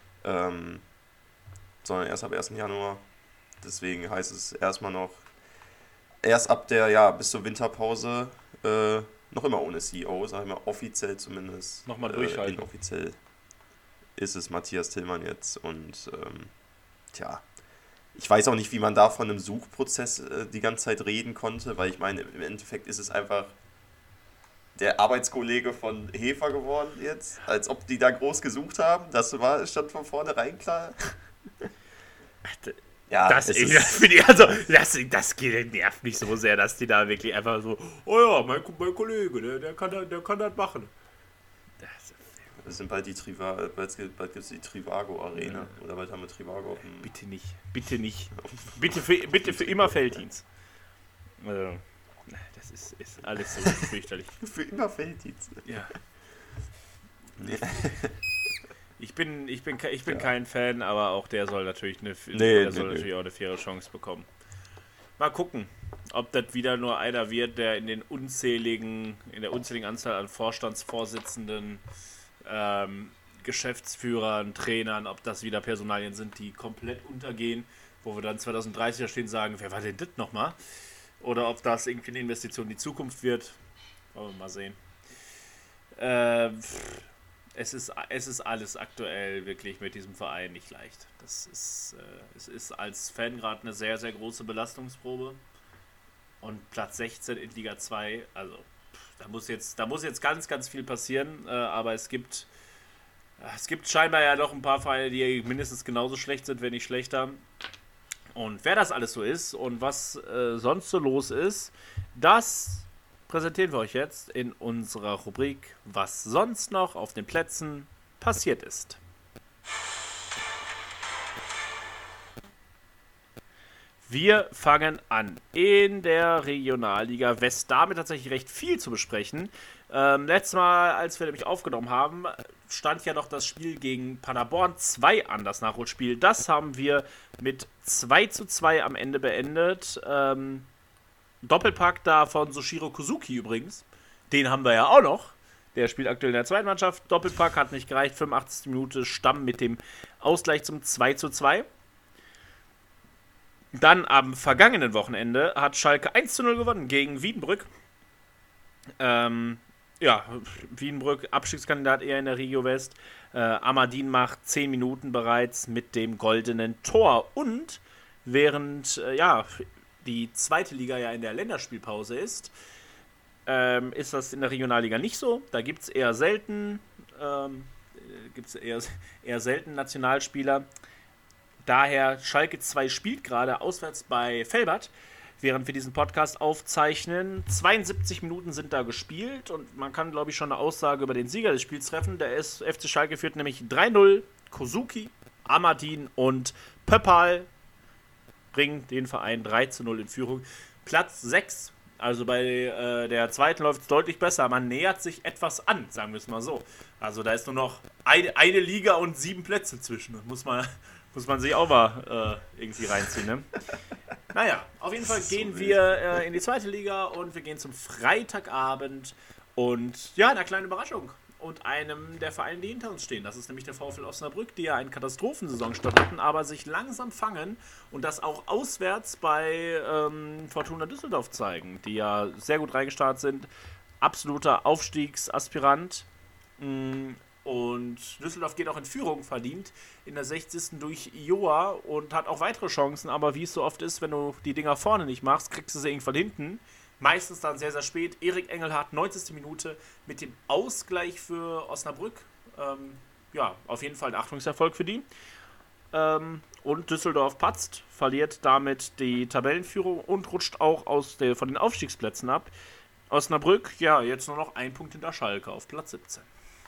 Sondern erst ab 1. Januar. Deswegen heißt es erstmal noch, erst ab der, bis zur Winterpause, noch immer ohne CEO, sagen wir offiziell zumindest. Nochmal durchhalten. Inoffiziell ist es Matthias Tillmann jetzt und ich weiß auch nicht, wie man da von einem Suchprozess die ganze Zeit reden konnte, weil ich meine, im Endeffekt ist es einfach der Arbeitskollege von Hefer geworden jetzt, als ob die da groß gesucht haben. Das stand von vornherein klar. Ja, das nervt mich so sehr, dass die da wirklich einfach so, mein Kollege, der kann das machen. Das sind bald bald gibt es die Trivago Arena. Oder bald haben wir Trivago auf dem... Bitte nicht. Bitte für immer Felddienst. Also, das ist alles so fürchterlich. Für immer Felddienst. Ja. Ich bin kein Fan, aber auch der soll natürlich natürlich auch eine faire Chance bekommen. Mal gucken, ob das wieder nur einer wird, der in der unzähligen Anzahl an Vorstandsvorsitzenden, Geschäftsführern, Trainern, ob das wieder Personalien sind, die komplett untergehen, wo wir dann 2030 da stehen und sagen, wer war denn das nochmal? Oder ob das irgendwie eine Investition in die Zukunft wird. Wollen wir mal sehen. Es ist alles aktuell wirklich mit diesem Verein nicht leicht. Es ist als Fan gerade eine sehr, sehr große Belastungsprobe. Und Platz 16 in Liga 2, also da muss jetzt ganz, ganz viel passieren. Aber es gibt scheinbar ja noch ein paar Vereine, die mindestens genauso schlecht sind, wenn nicht schlechter. Und wer das alles so ist und was sonst so los ist, das präsentieren wir euch jetzt in unserer Rubrik, was sonst noch auf den Plätzen passiert ist. Wir fangen an in der Regionalliga West. Damit tatsächlich recht viel zu besprechen. Letztes Mal, als wir nämlich aufgenommen haben, stand ja noch das Spiel gegen Paderborn 2 an, das Nachholspiel. Das haben wir mit 2:2 am Ende beendet. Doppelpack da von Soshiro Kozuki übrigens. Den haben wir ja auch noch. Der spielt aktuell in der zweiten Mannschaft. Doppelpack hat nicht gereicht. 85. Minute Stamm mit dem Ausgleich zum 2:2. Dann am vergangenen Wochenende hat Schalke 1:0 gewonnen gegen Wiedenbrück. Wiedenbrück, Abstiegskandidat eher in der Regio West. Amadin macht 10 Minuten bereits mit dem goldenen Tor. Und während die zweite Liga ja in der Länderspielpause ist das in der Regionalliga nicht so. Da gibt es eher selten Nationalspieler. Daher Schalke 2 spielt gerade auswärts bei Velbert, während wir diesen Podcast aufzeichnen. 72 Minuten sind da gespielt und man kann, glaube ich, schon eine Aussage über den Sieger des Spiels treffen. Der FC Schalke führt nämlich 3:0. Kozuki, Amadin und Pöppal bringen den Verein 3:0 in Führung. Platz 6, also bei der zweiten läuft es deutlich besser. Man nähert sich etwas an, sagen wir es mal so. Also da ist nur noch eine Liga und 7 Plätze zwischen. Das muss man sich auch mal irgendwie reinziehen, ne? Naja, auf jeden Fall gehen wir in die zweite Liga und wir gehen zum Freitagabend und ja, einer kleinen Überraschung und einem der Vereine, die hinter uns stehen. Das ist nämlich der VfL Osnabrück, die ja eine Katastrophensaison starteten, aber sich langsam fangen und das auch auswärts bei Fortuna Düsseldorf zeigen, die ja sehr gut reingestartet sind. Absoluter Aufstiegsaspirant. Und Düsseldorf geht auch in Führung, verdient in der 60. durch Joa und hat auch weitere Chancen, aber wie es so oft ist, wenn du die Dinger vorne nicht machst, kriegst du sie irgendwann hinten. Meistens dann sehr, sehr spät. Erik Engelhardt, 90. Minute mit dem Ausgleich für Osnabrück. Auf jeden Fall ein Achtungserfolg für die. Und Düsseldorf patzt, verliert damit die Tabellenführung und rutscht auch von den Aufstiegsplätzen ab. Osnabrück, ja, jetzt nur noch ein Punkt hinter Schalke auf Platz 17.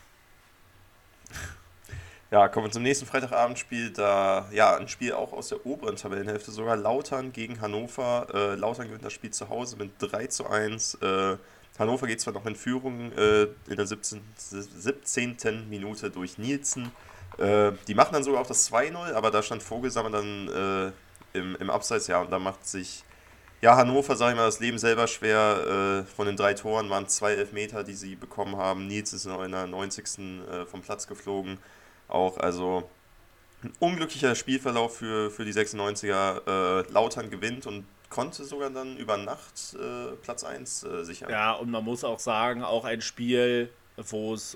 Ja, kommen wir zum nächsten Freitagabendspiel. Da, ja, ein Spiel auch aus der oberen Tabellenhälfte, sogar Lautern gegen Hannover. Lautern gewinnt das Spiel zu Hause mit 3:1. Hannover geht zwar noch in Führung in der 17. Minute durch Nielsen. Die machen dann sogar auch das 2:0, aber da stand Vogelsammer dann im Abseits, ja, und da macht sich Hannover, sag ich mal, das Leben selber schwer. Von den 3 Toren waren 2 Elfmeter, die sie bekommen haben. Nielsen ist noch in der 90. Vom Platz geflogen. Auch, also ein unglücklicher Spielverlauf für die 96er. Lautern gewinnt und konnte sogar dann über Nacht Platz 1 sichern. Ja, und man muss auch sagen, auch ein Spiel, wo es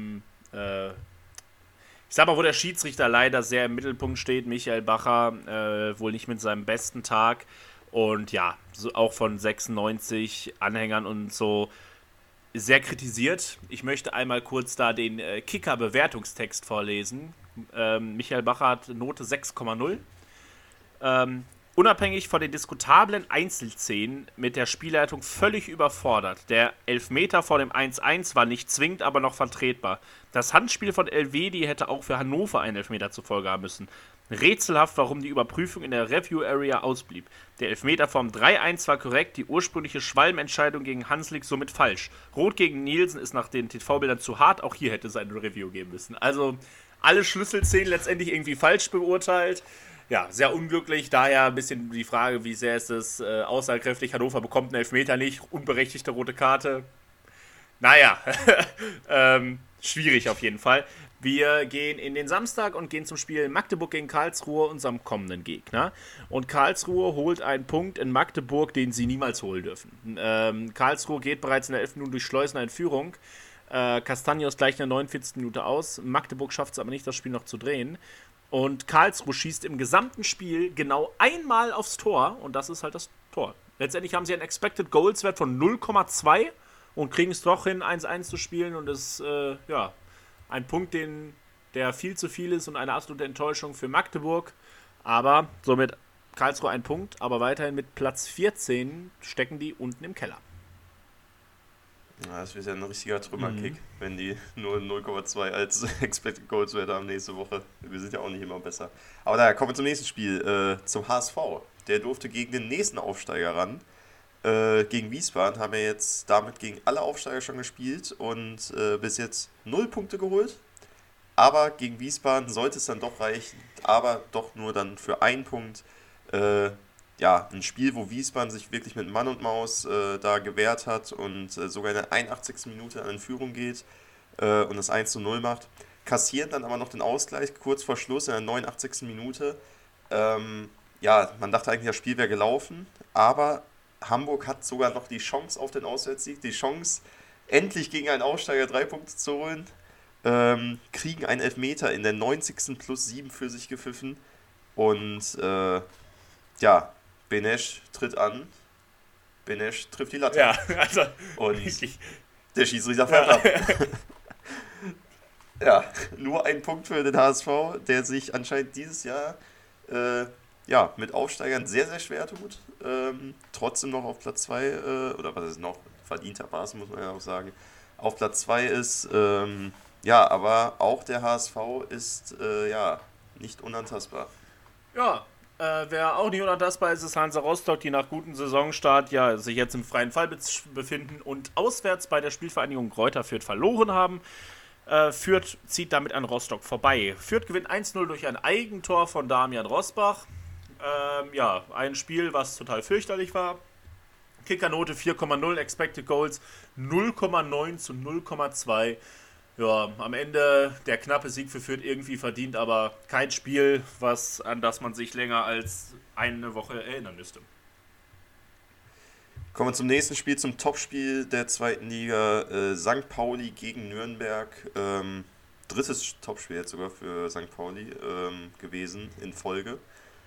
wo der Schiedsrichter leider sehr im Mittelpunkt steht. Michael Bacher wohl nicht mit seinem besten Tag. Und ja, so auch von 96 Anhängern und so sehr kritisiert. Ich möchte einmal kurz da den Kicker-Bewertungstext vorlesen. Michael Bacher hat Note 6,0. Unabhängig von den diskutablen Einzelszenen mit der Spielleitung völlig überfordert. Der Elfmeter vor dem 1:1 war nicht zwingend, aber noch vertretbar. Das Handspiel von Elvedi hätte auch für Hannover einen Elfmeter zur Folge haben müssen. Rätselhaft, warum die Überprüfung in der Review-Area ausblieb. Der Elfmeter vom 3:1 war korrekt, die ursprüngliche Schwalm-Entscheidung gegen Hanslik somit falsch. Rot gegen Nielsen ist nach den TV-Bildern zu hart, auch hier hätte es eine Review geben müssen. Also alle Schlüsselszenen letztendlich irgendwie falsch beurteilt. Ja, sehr unglücklich, daher ein bisschen die Frage, wie sehr ist es aussagekräftig. Hannover bekommt einen Elfmeter nicht, unberechtigte rote Karte. Naja, schwierig auf jeden Fall. Wir gehen in den Samstag und gehen zum Spiel Magdeburg gegen Karlsruhe, unserem kommenden Gegner. Und Karlsruhe holt einen Punkt in Magdeburg, den sie niemals holen dürfen. Karlsruhe geht bereits in der 11. Minute durch Schleusener in Führung. Castanios gleicht in der 49. Minute aus. Magdeburg schafft es aber nicht, das Spiel noch zu drehen. Und Karlsruhe schießt im gesamten Spiel genau einmal aufs Tor. Und das ist halt das Tor. Letztendlich haben sie einen Expected Goals Wert von 0,2 und kriegen es doch hin, 1:1 zu spielen. Und das ein Punkt, der viel zu viel ist und eine absolute Enttäuschung für Magdeburg. Aber somit Karlsruhe ein Punkt, aber weiterhin mit Platz 14 stecken die unten im Keller. Ja, das wird ja ein richtiger Trümmerkick, wenn die nur 0,2 als Expected Goals Werte haben nächste Woche. Wir sind ja auch nicht immer besser. Aber naja, kommen wir zum nächsten Spiel, zum HSV. Der durfte gegen den nächsten Aufsteiger ran. Gegen Wiesbaden haben wir jetzt damit gegen alle Aufsteiger schon gespielt und bis jetzt 0 Punkte geholt. Aber gegen Wiesbaden sollte es dann doch reichen, aber doch nur dann für 1 Punkt. Ein Spiel, wo Wiesbaden sich wirklich mit Mann und Maus da gewehrt hat und sogar in der 81. Minute in Führung geht und das 1:0 macht. Kassieren dann aber noch den Ausgleich kurz vor Schluss in der 89. Minute. Man dachte eigentlich, das Spiel wäre gelaufen, aber Hamburg hat sogar noch die Chance auf den Auswärtssieg, die Chance, endlich gegen einen Aufsteiger 3 Punkte zu holen, kriegen einen Elfmeter in der 90. plus 7 für sich gepfiffen und Benesch tritt an, Benesch trifft die Latte. Ja, also und richtig. der Schiedsrichter fährt ab. Ja, nur 1 Punkt für den HSV, der sich anscheinend dieses Jahr mit Aufsteigern sehr, sehr schwer tut. Trotzdem noch auf Platz 2, oder was ist noch, verdientermaßen muss man ja auch sagen, auf Platz 2 ist. Aber auch der HSV ist nicht unantastbar. Ja, wer auch nicht unantastbar ist, ist Hansa Rostock, die nach gutem Saisonstart sich jetzt im freien Fall befinden und auswärts bei der Spielvereinigung Greuther Fürth verloren haben. Fürth zieht damit an Rostock vorbei. Fürth gewinnt 1:0 durch ein Eigentor von Damian Rosbach. Ein Spiel, was total fürchterlich war. Kickernote 4,0, Expected Goals 0,9 zu 0,2. Ja, am Ende der knappe Sieg für Fürth irgendwie verdient, aber kein Spiel, an das man sich länger als eine Woche erinnern müsste. Kommen wir zum nächsten Spiel, zum Topspiel der zweiten Liga. St. Pauli gegen Nürnberg. Drittes Topspiel jetzt sogar für St. Pauli gewesen in Folge.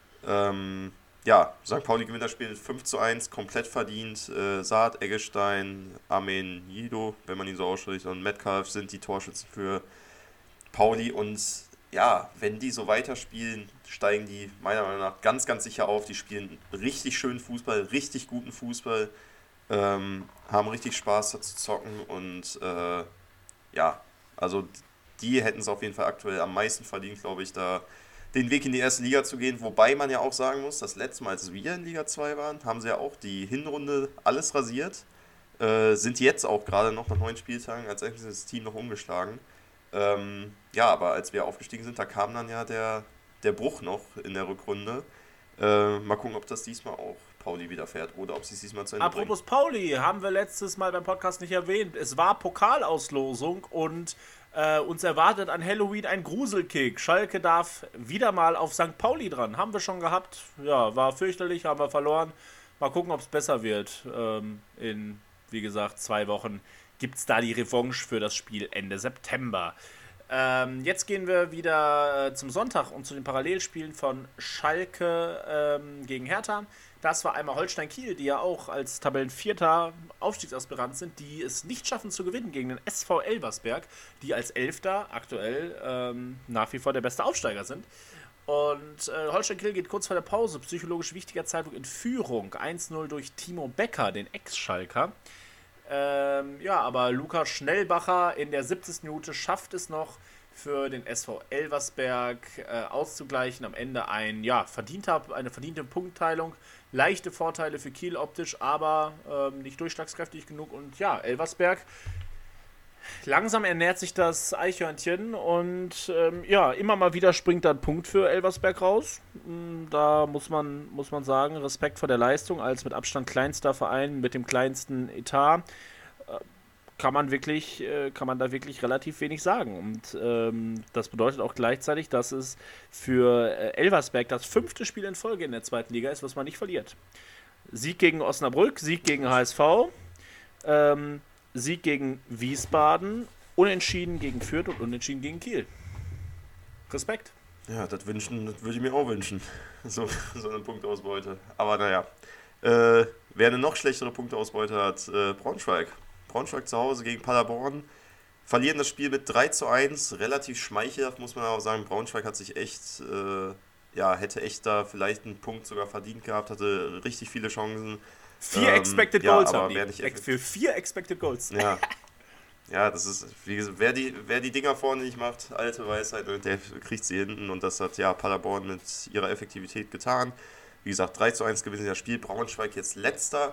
St. Pauli gewinnt das Spiel 5:1, komplett verdient. Saad, Eggestein, Armin Jido, wenn man ihn so ausspricht, und Metcalf sind die Torschützen für Pauli. Und wenn die so weiterspielen, steigen die meiner Meinung nach ganz, ganz sicher auf. Die spielen richtig schönen Fußball, richtig guten Fußball, haben richtig Spaß da zu zocken und die hätten es auf jeden Fall aktuell am meisten verdient, glaube ich, da den Weg in die erste Liga zu gehen, wobei man ja auch sagen muss, das letzte Mal, als wir in Liga 2 waren, haben sie ja auch die Hinrunde alles rasiert, sind jetzt auch gerade noch nach 9 Spieltagen als einziges Team noch umgeschlagen. Aber als wir aufgestiegen sind, da kam dann ja der Bruch noch in der Rückrunde. Mal gucken, ob das diesmal auch Pauli widerfährt oder ob sie es diesmal zu Ende bringen. Apropos Pauli, haben wir letztes Mal beim Podcast nicht erwähnt. Es war Pokalauslosung und uns erwartet an Halloween ein Gruselkick. Schalke darf wieder mal auf St. Pauli dran. Haben wir schon gehabt. Ja, war fürchterlich, haben wir verloren. Mal gucken, ob es besser wird. In, wie gesagt, 2 Wochen gibt es da die Revanche für das Spiel Ende September. Jetzt gehen wir wieder zum Sonntag und zu den Parallelspielen von Schalke gegen Hertha. Das war einmal Holstein Kiel, die ja auch als Tabellenvierter Aufstiegsaspirant sind, die es nicht schaffen zu gewinnen gegen den SV Elversberg, die als Elfter aktuell nach wie vor der beste Aufsteiger sind. Und Holstein Kiel geht kurz vor der Pause, psychologisch wichtiger Zeitpunkt in Führung, 1:0 durch Timo Becker, den Ex-Schalker. Aber Lukas Schnellbacher in der 70. Minute schafft es noch für den SV Elversberg auszugleichen. Am Ende eine verdiente Punktteilung. Leichte Vorteile für Kiel optisch, aber nicht durchschlagskräftig genug. Und Elversberg, langsam ernährt sich das Eichhörnchen und immer mal wieder springt da ein Punkt für Elversberg raus. Da muss man sagen, Respekt vor der Leistung als mit Abstand kleinster Verein mit dem kleinsten Etat. Kann man da wirklich relativ wenig sagen. Und das bedeutet auch gleichzeitig, dass es für Elversberg das 5. Spiel in Folge in der zweiten Liga ist, was man nicht verliert. Sieg gegen Osnabrück, Sieg gegen HSV, Sieg gegen Wiesbaden, Unentschieden gegen Fürth und Unentschieden gegen Kiel. Respekt. Ja, das würde ich mir auch wünschen. So eine Punktausbeute. Aber naja. Wer eine noch schlechtere Punktausbeute hat, Braunschweig. Braunschweig zu Hause gegen Paderborn. Verlieren das Spiel mit 3:1. Relativ schmeichelhaft, muss man auch sagen. Braunschweig hat sich hätte echt da vielleicht einen Punkt sogar verdient gehabt, hatte richtig viele Chancen. 4 Expected Goals haben wer die. nicht Für 4 Expected Goals. Ja. Ja, das ist, wie gesagt, wer die Dinger vorne nicht macht, alte Weisheit, der kriegt sie hinten und das hat ja Paderborn mit ihrer Effektivität getan. Wie gesagt, 3:1 gewinnen sie das Spiel, Braunschweig jetzt letzter.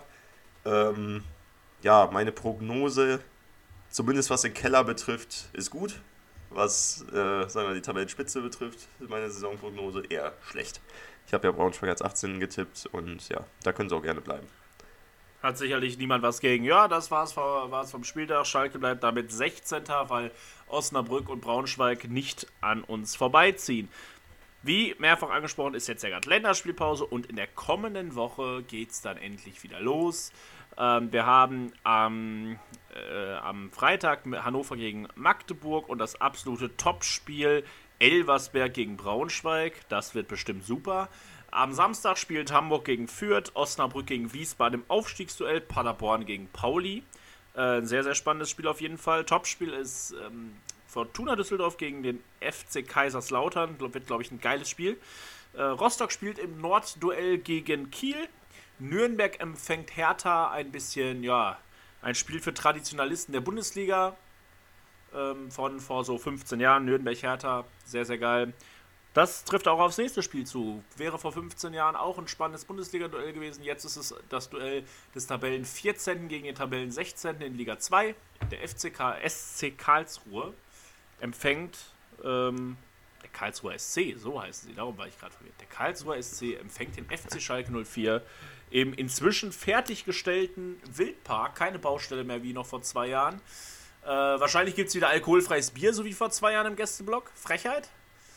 Meine Prognose, zumindest was den Keller betrifft, ist gut. Was die Tabellenspitze betrifft, meine Saisonprognose eher schlecht. Ich habe ja Braunschweig als 18 getippt und ja, da können sie auch gerne bleiben. Hat sicherlich niemand was gegen. Ja, das war's vom Spieltag. Schalke bleibt damit 16. weil Osnabrück und Braunschweig nicht an uns vorbeiziehen. Wie mehrfach angesprochen, ist jetzt ja gerade Länderspielpause und in der kommenden Woche geht's dann endlich wieder los. Wir haben am Freitag Hannover gegen Magdeburg und das absolute Topspiel Elversberg gegen Braunschweig. Das wird bestimmt super. Am Samstag spielt Hamburg gegen Fürth, Osnabrück gegen Wiesbaden im Aufstiegsduell, Paderborn gegen Pauli. Ein sehr, sehr spannendes Spiel auf jeden Fall. Topspiel ist Fortuna Düsseldorf gegen den FC Kaiserslautern. Wird, glaube ich, ein geiles Spiel. Rostock spielt im Nordduell gegen Kiel. Nürnberg empfängt Hertha, ein Spiel für Traditionalisten der Bundesliga von vor so 15 Jahren. Nürnberg-Hertha, sehr, sehr geil. Das trifft auch aufs nächste Spiel zu. Wäre vor 15 Jahren auch ein spannendes Bundesliga-Duell gewesen. Jetzt ist es das Duell des Tabellen 14. gegen den Tabellen 16. in Liga 2. Der SC Karlsruhe empfängt der Karlsruher SC, so heißen sie, darum war ich gerade verwirrt. Der Karlsruher SC empfängt den FC Schalke 04 im inzwischen fertiggestellten Wildpark. Keine Baustelle mehr wie noch vor 2 Jahren. Wahrscheinlich gibt es wieder alkoholfreies Bier, so wie vor 2 Jahren im Gästeblock. Frechheit.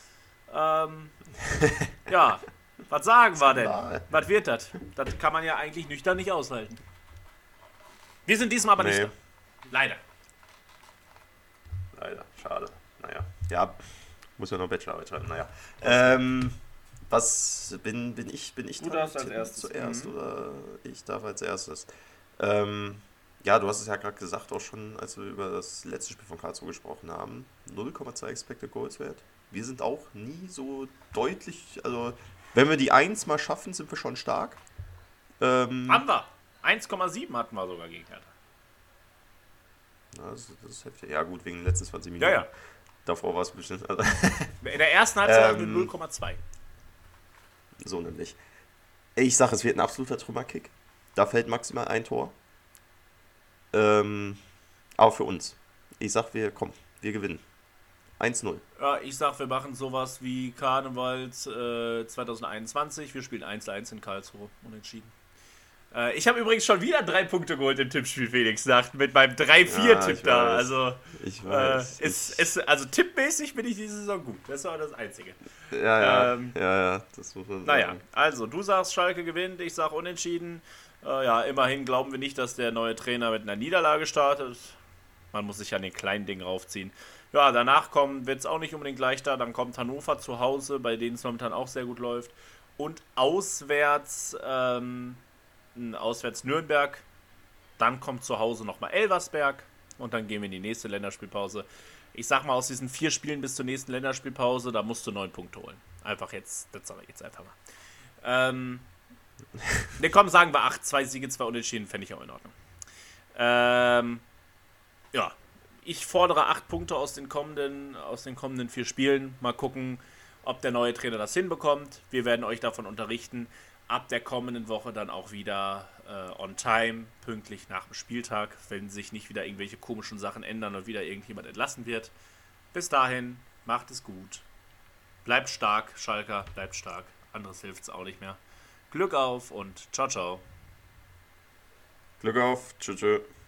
Was sagen wir denn? Was wird das? Das kann man ja eigentlich nüchtern nicht aushalten. Wir sind diesmal aber nicht da. Leider, schade. Naja, ja, muss ja noch Bachelorarbeit schreiben, naja. Was bin ich Du darfst als erstes. Zuerst oder ich darf als erstes? Du hast es ja gerade gesagt, auch schon, als wir über das letzte Spiel von Karlsruhe gesprochen haben. 0,2 Expected Goals wert. Wir sind auch nie so deutlich, also wenn wir die 1 mal schaffen, sind wir schon stark. Haben wir. 1,7 hatten wir sogar gegen Hertha. Das ist heftig. Ja gut, wegen den letzten 20 Minuten. Ja. Davor war es bestimmt. Also in der ersten Halbzeit hatten wir 0,2. So nämlich. Ich sage, es wird ein absoluter Trümmerkick. Da fällt maximal ein Tor. Aber für uns. Ich sag, wir gewinnen. 1-0. Ja, ich sag, wir machen sowas wie Karnevals 2021. Wir spielen 1-1 in Karlsruhe. Unentschieden. Ich habe übrigens schon wieder 3 Punkte geholt im Tippspiel, Felix. Mit meinem 3-4-Tipp da. Also, ich weiß. Also tippmäßig bin ich diese Saison gut. Das war das Einzige. Ja, das muss man sagen. Naja, also du sagst, Schalke gewinnt. Ich sag unentschieden. Immerhin glauben wir nicht, dass der neue Trainer mit einer Niederlage startet. Man muss sich an den kleinen Dingen raufziehen. Ja, danach wird es auch nicht unbedingt leichter. Dann kommt Hannover zu Hause, bei denen es momentan auch sehr gut läuft. Und auswärts Nürnberg. Dann kommt zu Hause nochmal Elversberg. Und dann gehen wir in die nächste Länderspielpause. Ich sag mal, aus diesen 4 Spielen bis zur nächsten Länderspielpause, da musst du 9 Punkte holen. Einfach jetzt, das sage ich jetzt einfach mal. Komm, sagen wir 8. 2 Siege, 2 Unentschieden, fände ich auch in Ordnung. Ich fordere 8 Punkte aus den kommenden 4 Spielen. Mal gucken, ob der neue Trainer das hinbekommt. Wir werden euch davon unterrichten. Ab der kommenden Woche dann auch wieder on time, pünktlich nach dem Spieltag, wenn sich nicht wieder irgendwelche komischen Sachen ändern und wieder irgendjemand entlassen wird. Bis dahin, macht es gut. Bleibt stark, Schalker, bleibt stark. Anderes hilft es auch nicht mehr. Glück auf und ciao, ciao. Glück auf, tschüss.